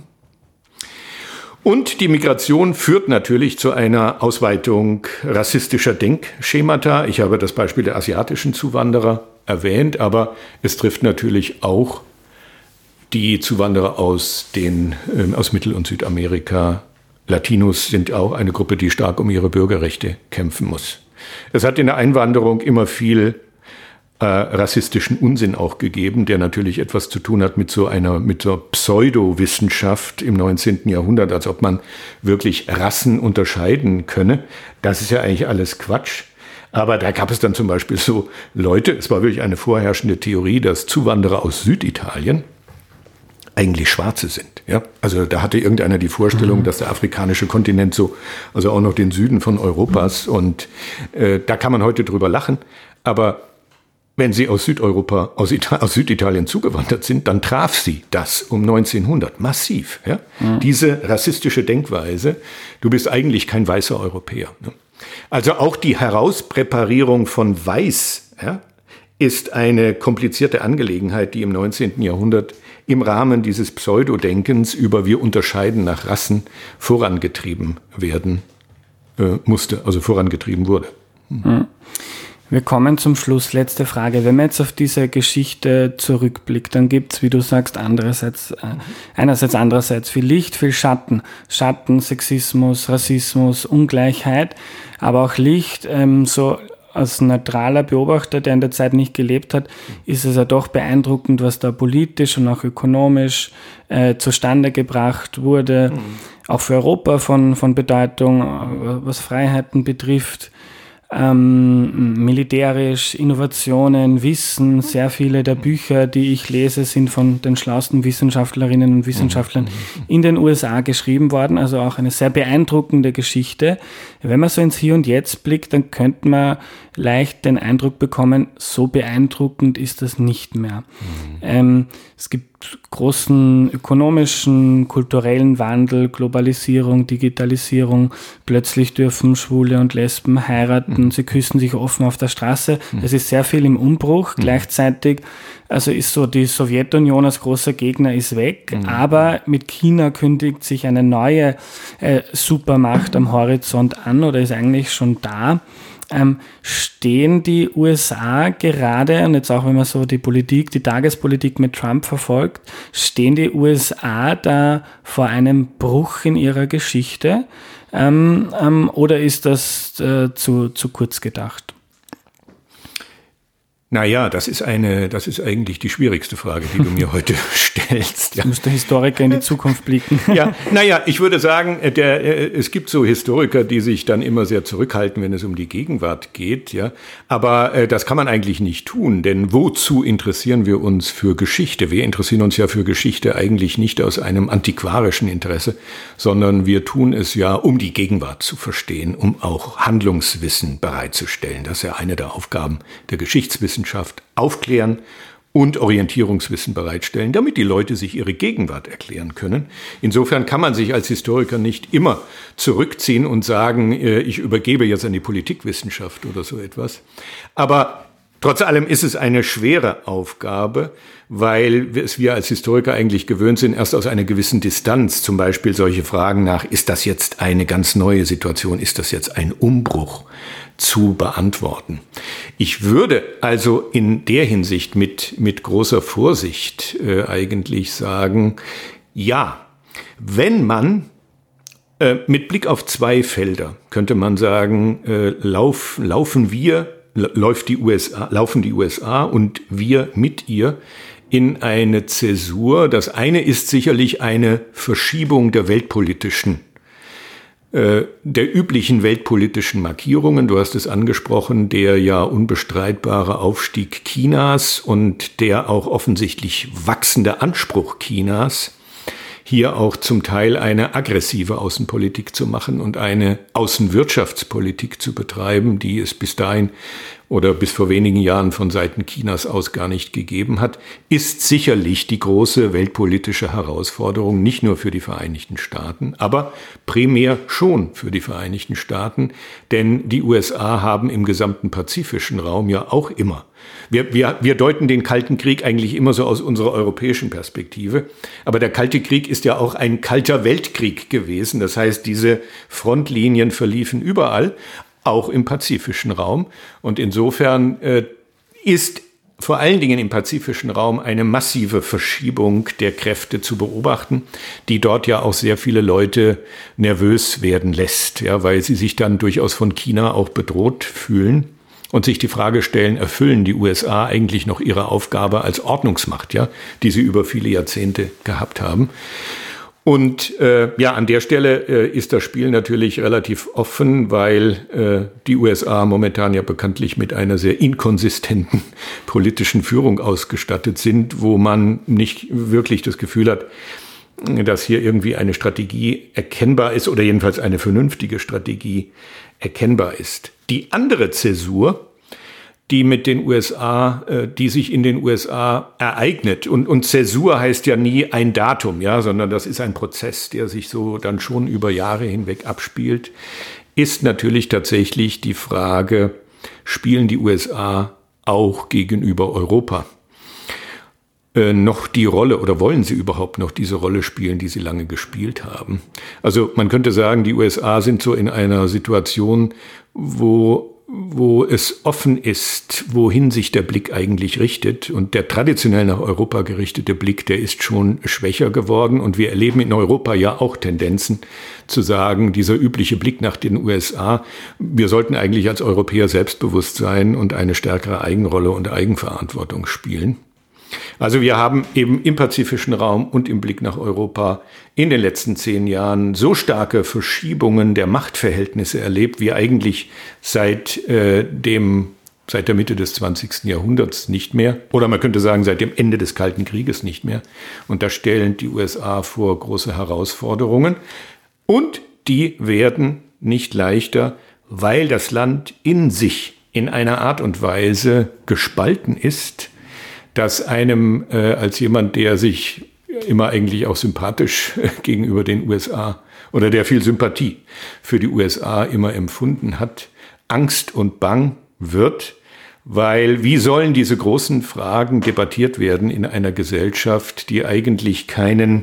Und die Migration führt natürlich zu einer Ausweitung rassistischer Denkschemata. Ich habe das Beispiel der asiatischen Zuwanderer erwähnt, aber es trifft natürlich auch die Zuwanderer aus, den, äh, aus Mittel- und Südamerika. Latinos sind auch eine Gruppe, die stark um ihre Bürgerrechte kämpfen muss. Es hat in der Einwanderung immer viel äh, rassistischen Unsinn auch gegeben, der natürlich etwas zu tun hat mit so einer mit so Pseudowissenschaft im neunzehnten Jahrhundert, als ob man wirklich Rassen unterscheiden könne. Das ist ja eigentlich alles Quatsch. Aber da gab es dann zum Beispiel so Leute, es war wirklich eine vorherrschende Theorie, dass Zuwanderer aus Süditalien eigentlich Schwarze sind. Ja? Also da hatte irgendeiner die Vorstellung, mhm. dass der afrikanische Kontinent so, also auch noch den Süden von Europas, und äh, da kann man heute drüber lachen. Aber wenn sie aus Südeuropa, aus, Ita- aus Süditalien zugewandert sind, dann traf sie das um neunzehnhundert massiv. Ja? Mhm. Diese rassistische Denkweise, du bist eigentlich kein weißer Europäer. Ne? Also auch die Herauspräparierung von Weiß, ja, ist eine komplizierte Angelegenheit, die im neunzehnten Jahrhundert im Rahmen dieses Pseudodenkens über wir unterscheiden nach Rassen vorangetrieben werden äh, musste, also vorangetrieben wurde. Hm. Wir kommen zum Schluss. Letzte Frage. Wenn man jetzt auf diese Geschichte zurückblickt, dann gibt's, wie du sagst, andererseits, äh, einerseits, andererseits viel Licht, viel Schatten. Schatten, Sexismus, Rassismus, Ungleichheit, aber auch Licht, ähm, so als neutraler Beobachter, der in der Zeit nicht gelebt hat, ist es ja doch beeindruckend, was da politisch und auch ökonomisch äh, zustande gebracht wurde. Mhm. Auch für Europa von, von Bedeutung, was Freiheiten betrifft. Ähm, militärisch, Innovationen, Wissen, sehr viele der Bücher, die ich lese, sind von den schlauesten Wissenschaftlerinnen und Wissenschaftlern in den U S A geschrieben worden, also auch eine sehr beeindruckende Geschichte. Wenn man so ins Hier und Jetzt blickt, dann könnte man leicht den Eindruck bekommen, so beeindruckend ist das nicht mehr. Mhm. Ähm, es gibt großen ökonomischen, kulturellen Wandel, Globalisierung, Digitalisierung. Plötzlich dürfen Schwule und Lesben heiraten, mhm. sie küssen sich offen auf der Straße. Mhm. Es ist sehr viel im Umbruch. Mhm. Gleichzeitig, also ist so, die Sowjetunion als großer Gegner ist weg, mhm. aber mit China kündigt sich eine neue äh, Supermacht am Horizont an oder ist eigentlich schon da. Ähm, stehen die U S A gerade, und jetzt auch wenn man so die Politik, die Tagespolitik mit Trump verfolgt, stehen die U S A da vor einem Bruch in ihrer Geschichte ähm, ähm, oder ist das äh, zu, zu kurz gedacht? Naja, das ist eine, das ist eigentlich die schwierigste Frage, die du mir heute stellst. Ja. Muss der Historiker in die Zukunft blicken. Ja, naja, ich würde sagen, der, es gibt so Historiker, die sich dann immer sehr zurückhalten, wenn es um die Gegenwart geht. Ja, aber äh, das kann man eigentlich nicht tun, denn wozu interessieren wir uns für Geschichte? Wir interessieren uns ja für Geschichte eigentlich nicht aus einem antiquarischen Interesse, sondern wir tun es ja, um die Gegenwart zu verstehen, um auch Handlungswissen bereitzustellen. Das ist ja eine der Aufgaben der Geschichtswissenschaft. Aufklären und Orientierungswissen bereitstellen, damit die Leute sich ihre Gegenwart erklären können. Insofern kann man sich als Historiker nicht immer zurückziehen und sagen, ich übergebe jetzt an die Politikwissenschaft oder so etwas. Aber trotz allem ist es eine schwere Aufgabe, weil es wir als Historiker eigentlich gewöhnt sind, erst aus einer gewissen Distanz, zum Beispiel solche Fragen nach, ist das jetzt eine ganz neue Situation, ist das jetzt ein Umbruch, zu beantworten. Ich würde also in der Hinsicht mit, mit großer Vorsicht äh, eigentlich sagen, ja, wenn man äh, mit Blick auf zwei Felder, könnte man sagen, äh, lauf, laufen wir, läuft die U S A, laufen die U S A und wir mit ihr in eine Zäsur. Das eine ist sicherlich eine Verschiebung der weltpolitischen der üblichen weltpolitischen Markierungen. Du hast es angesprochen, der ja unbestreitbare Aufstieg Chinas und der auch offensichtlich wachsende Anspruch Chinas, hier auch zum Teil eine aggressive Außenpolitik zu machen und eine Außenwirtschaftspolitik zu betreiben, die es bis dahin oder bis vor wenigen Jahren von Seiten Chinas aus gar nicht gegeben hat, ist sicherlich die große weltpolitische Herausforderung, nicht nur für die Vereinigten Staaten, aber primär schon für die Vereinigten Staaten, denn die U S A haben im gesamten pazifischen Raum ja auch immer Wir, wir, wir deuten den Kalten Krieg eigentlich immer so aus unserer europäischen Perspektive. Aber der Kalte Krieg ist ja auch ein kalter Weltkrieg gewesen. Das heißt, diese Frontlinien verliefen überall, auch im pazifischen Raum. Und insofern äh, ist vor allen Dingen im pazifischen Raum eine massive Verschiebung der Kräfte zu beobachten, die dort ja auch sehr viele Leute nervös werden lässt, ja, weil sie sich dann durchaus von China auch bedroht fühlen. Und sich die Frage stellen, erfüllen die U S A eigentlich noch ihre Aufgabe als Ordnungsmacht, ja, die sie über viele Jahrzehnte gehabt haben. Und äh, ja, an der Stelle äh, ist das Spiel natürlich relativ offen, weil äh, die U S A momentan ja bekanntlich mit einer sehr inkonsistenten politischen Führung ausgestattet sind, wo man nicht wirklich das Gefühl hat, dass hier irgendwie eine Strategie erkennbar ist oder jedenfalls eine vernünftige Strategie erkennbar ist. Die andere Zäsur, die mit den U S A, äh, die sich in den U S A ereignet, und, und Zäsur heißt ja nie ein Datum, ja, sondern das ist ein Prozess, der sich so dann schon über Jahre hinweg abspielt, ist natürlich tatsächlich die Frage, spielen die U S A auch gegenüber Europa äh, noch die Rolle oder wollen sie überhaupt noch diese Rolle spielen, die sie lange gespielt haben? Also man könnte sagen, die U S A sind so in einer Situation, wo wo es offen ist, wohin sich der Blick eigentlich richtet. Und der traditionell nach Europa gerichtete Blick, der ist schon schwächer geworden. Und wir erleben in Europa ja auch Tendenzen zu sagen, dieser übliche Blick nach den U S A, wir sollten eigentlich als Europäer selbstbewusst sein und eine stärkere Eigenrolle und Eigenverantwortung spielen. Also wir haben eben im pazifischen Raum und im Blick nach Europa in den letzten zehn Jahren so starke Verschiebungen der Machtverhältnisse erlebt, wie eigentlich seit äh, dem seit der Mitte des zwanzigsten Jahrhunderts nicht mehr. Oder man könnte sagen, seit dem Ende des Kalten Krieges nicht mehr. Und da stellen die U S A vor große Herausforderungen. Und die werden nicht leichter, weil das Land in sich in einer Art und Weise gespalten ist, dass einem äh, als jemand, der sich immer eigentlich auch sympathisch äh, gegenüber den U S A oder der viel Sympathie für die U S A immer empfunden hat, Angst und Bang wird, weil wie sollen diese großen Fragen debattiert werden in einer Gesellschaft, die eigentlich keinen,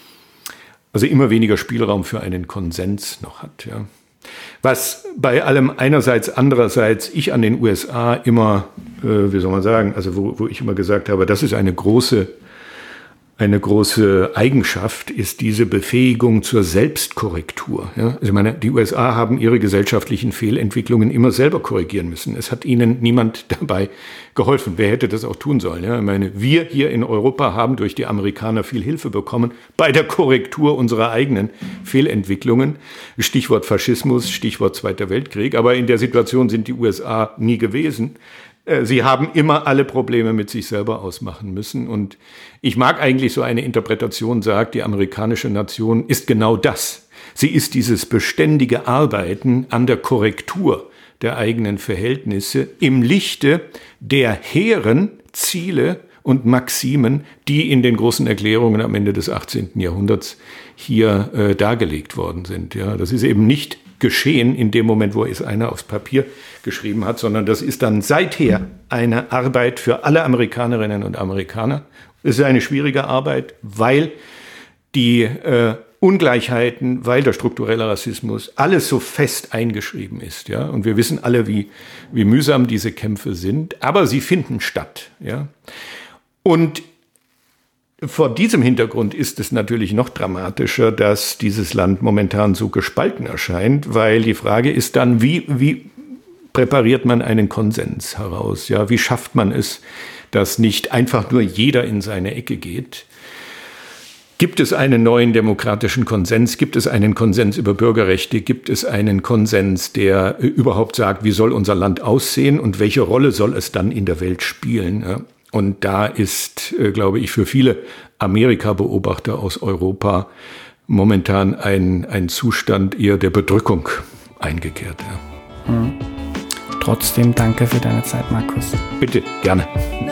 also immer weniger Spielraum für einen Konsens noch hat, ja. Was bei allem einerseits, andererseits ich an den U S A immer, äh, wie soll man sagen, also wo, wo ich immer gesagt habe, das ist eine große, eine große Eigenschaft, ist diese Befähigung zur Selbstkorrektur. Ja? Also ich meine, die U S A haben ihre gesellschaftlichen Fehlentwicklungen immer selber korrigieren müssen. Es hat ihnen niemand dabei geholfen. Wer hätte das auch tun sollen? Ja? Ich meine, wir hier in Europa haben durch die Amerikaner viel Hilfe bekommen bei der Korrektur unserer eigenen Fehlentwicklungen. Stichwort Faschismus, Stichwort Zweiter Weltkrieg. Aber in der Situation sind die U S A nie gewesen. Sie haben immer alle Probleme mit sich selber ausmachen müssen. Und ich mag eigentlich so eine Interpretation, sagt, die amerikanische Nation ist genau das. Sie ist dieses beständige Arbeiten an der Korrektur der eigenen Verhältnisse im Lichte der hehren Ziele und Maximen, die in den großen Erklärungen am Ende des achtzehnten Jahrhunderts hier äh, dargelegt worden sind. Ja, das ist eben nicht geschehen in dem Moment, wo es einer aufs Papier geschrieben hat, sondern das ist dann seither eine Arbeit für alle Amerikanerinnen und Amerikaner. Es ist eine schwierige Arbeit, weil die äh, Ungleichheiten, weil der strukturelle Rassismus, alles so fest eingeschrieben ist, ja. Und wir wissen alle, wie, wie mühsam diese Kämpfe sind, aber sie finden statt, ja. Und vor diesem Hintergrund ist es natürlich noch dramatischer, dass dieses Land momentan so gespalten erscheint, weil die Frage ist dann, wie, wie präpariert man einen Konsens heraus? Ja, wie schafft man es, dass nicht einfach nur jeder in seine Ecke geht? Gibt es einen neuen demokratischen Konsens? Gibt es einen Konsens über Bürgerrechte? Gibt es einen Konsens, der überhaupt sagt, wie soll unser Land aussehen und welche Rolle soll es dann in der Welt spielen? Ja? Und da ist, äh, glaube ich, für viele Amerika-Beobachter aus Europa momentan ein, ein Zustand eher der Bedrückung eingekehrt. Ja. Mhm. Trotzdem danke für deine Zeit, Markus. Bitte, gerne.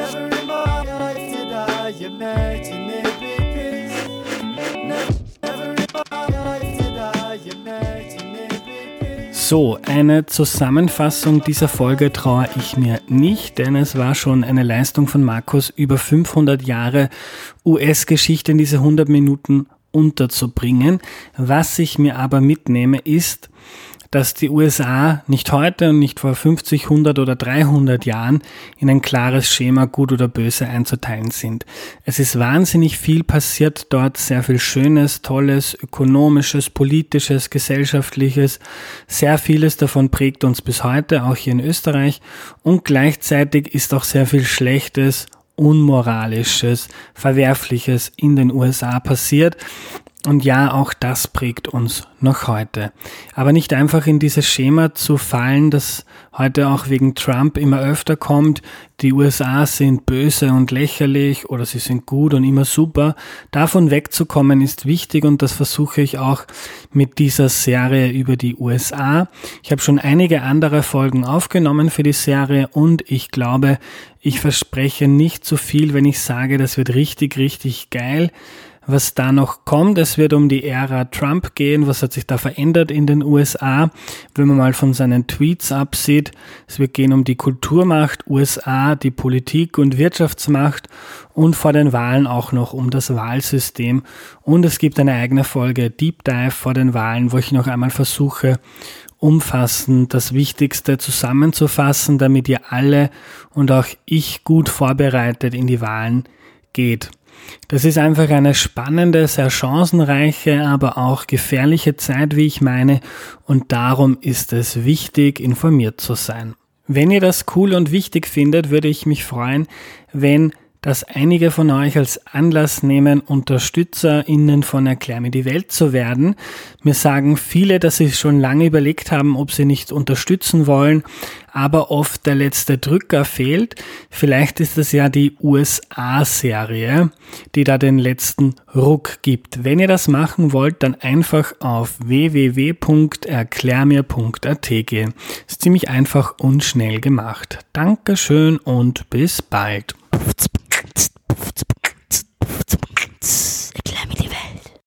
So, eine Zusammenfassung dieser Folge traue ich mir nicht, denn es war schon eine Leistung von Markus, über fünfhundert Jahre U S-Geschichte in diese hundert Minuten unterzubringen. Was ich mir aber mitnehme, ist, dass die U S A nicht heute und nicht vor fünfzig, hundert oder dreihundert Jahren in ein klares Schema gut oder böse einzuteilen sind. Es ist wahnsinnig viel passiert dort, sehr viel Schönes, Tolles, Ökonomisches, Politisches, Gesellschaftliches. Sehr vieles davon prägt uns bis heute, auch hier in Österreich. Und gleichzeitig ist auch sehr viel Schlechtes, Unmoralisches, Verwerfliches in den U S A passiert. Und ja, auch das prägt uns noch heute. Aber nicht einfach in dieses Schema zu fallen, das heute auch wegen Trump immer öfter kommt. Die U S A sind böse und lächerlich oder sie sind gut und immer super. Davon wegzukommen ist wichtig und das versuche ich auch mit dieser Serie über die U S A. Ich habe schon einige andere Folgen aufgenommen für die Serie und ich glaube, ich verspreche nicht zu viel, wenn ich sage, das wird richtig, richtig geil. Was da noch kommt, es wird um die Ära Trump gehen, was hat sich da verändert in den U S A, wenn man mal von seinen Tweets absieht. Es wird gehen um die Kulturmacht U S A, die Politik- und Wirtschaftsmacht und vor den Wahlen auch noch um das Wahlsystem. Und es gibt eine eigene Folge Deep Dive vor den Wahlen, wo ich noch einmal versuche, umfassend das Wichtigste zusammenzufassen, damit ihr alle und auch ich gut vorbereitet in die Wahlen geht. Das ist einfach eine spannende, sehr chancenreiche, aber auch gefährliche Zeit, wie ich meine, und darum ist es wichtig, informiert zu sein. Wenn ihr das cool und wichtig findet, würde ich mich freuen, wenn das einige von euch als Anlass nehmen, UnterstützerInnen von Erklär mir die Welt zu werden. Mir sagen viele, dass sie schon lange überlegt haben, ob sie nicht unterstützen wollen, aber oft der letzte Drücker fehlt. Vielleicht ist es ja die U S A-Serie, die da den letzten Ruck gibt. Wenn ihr das machen wollt, dann einfach auf w w w punkt erklärmir punkt a t gehen. Ist ziemlich einfach und schnell gemacht. Dankeschön und bis bald.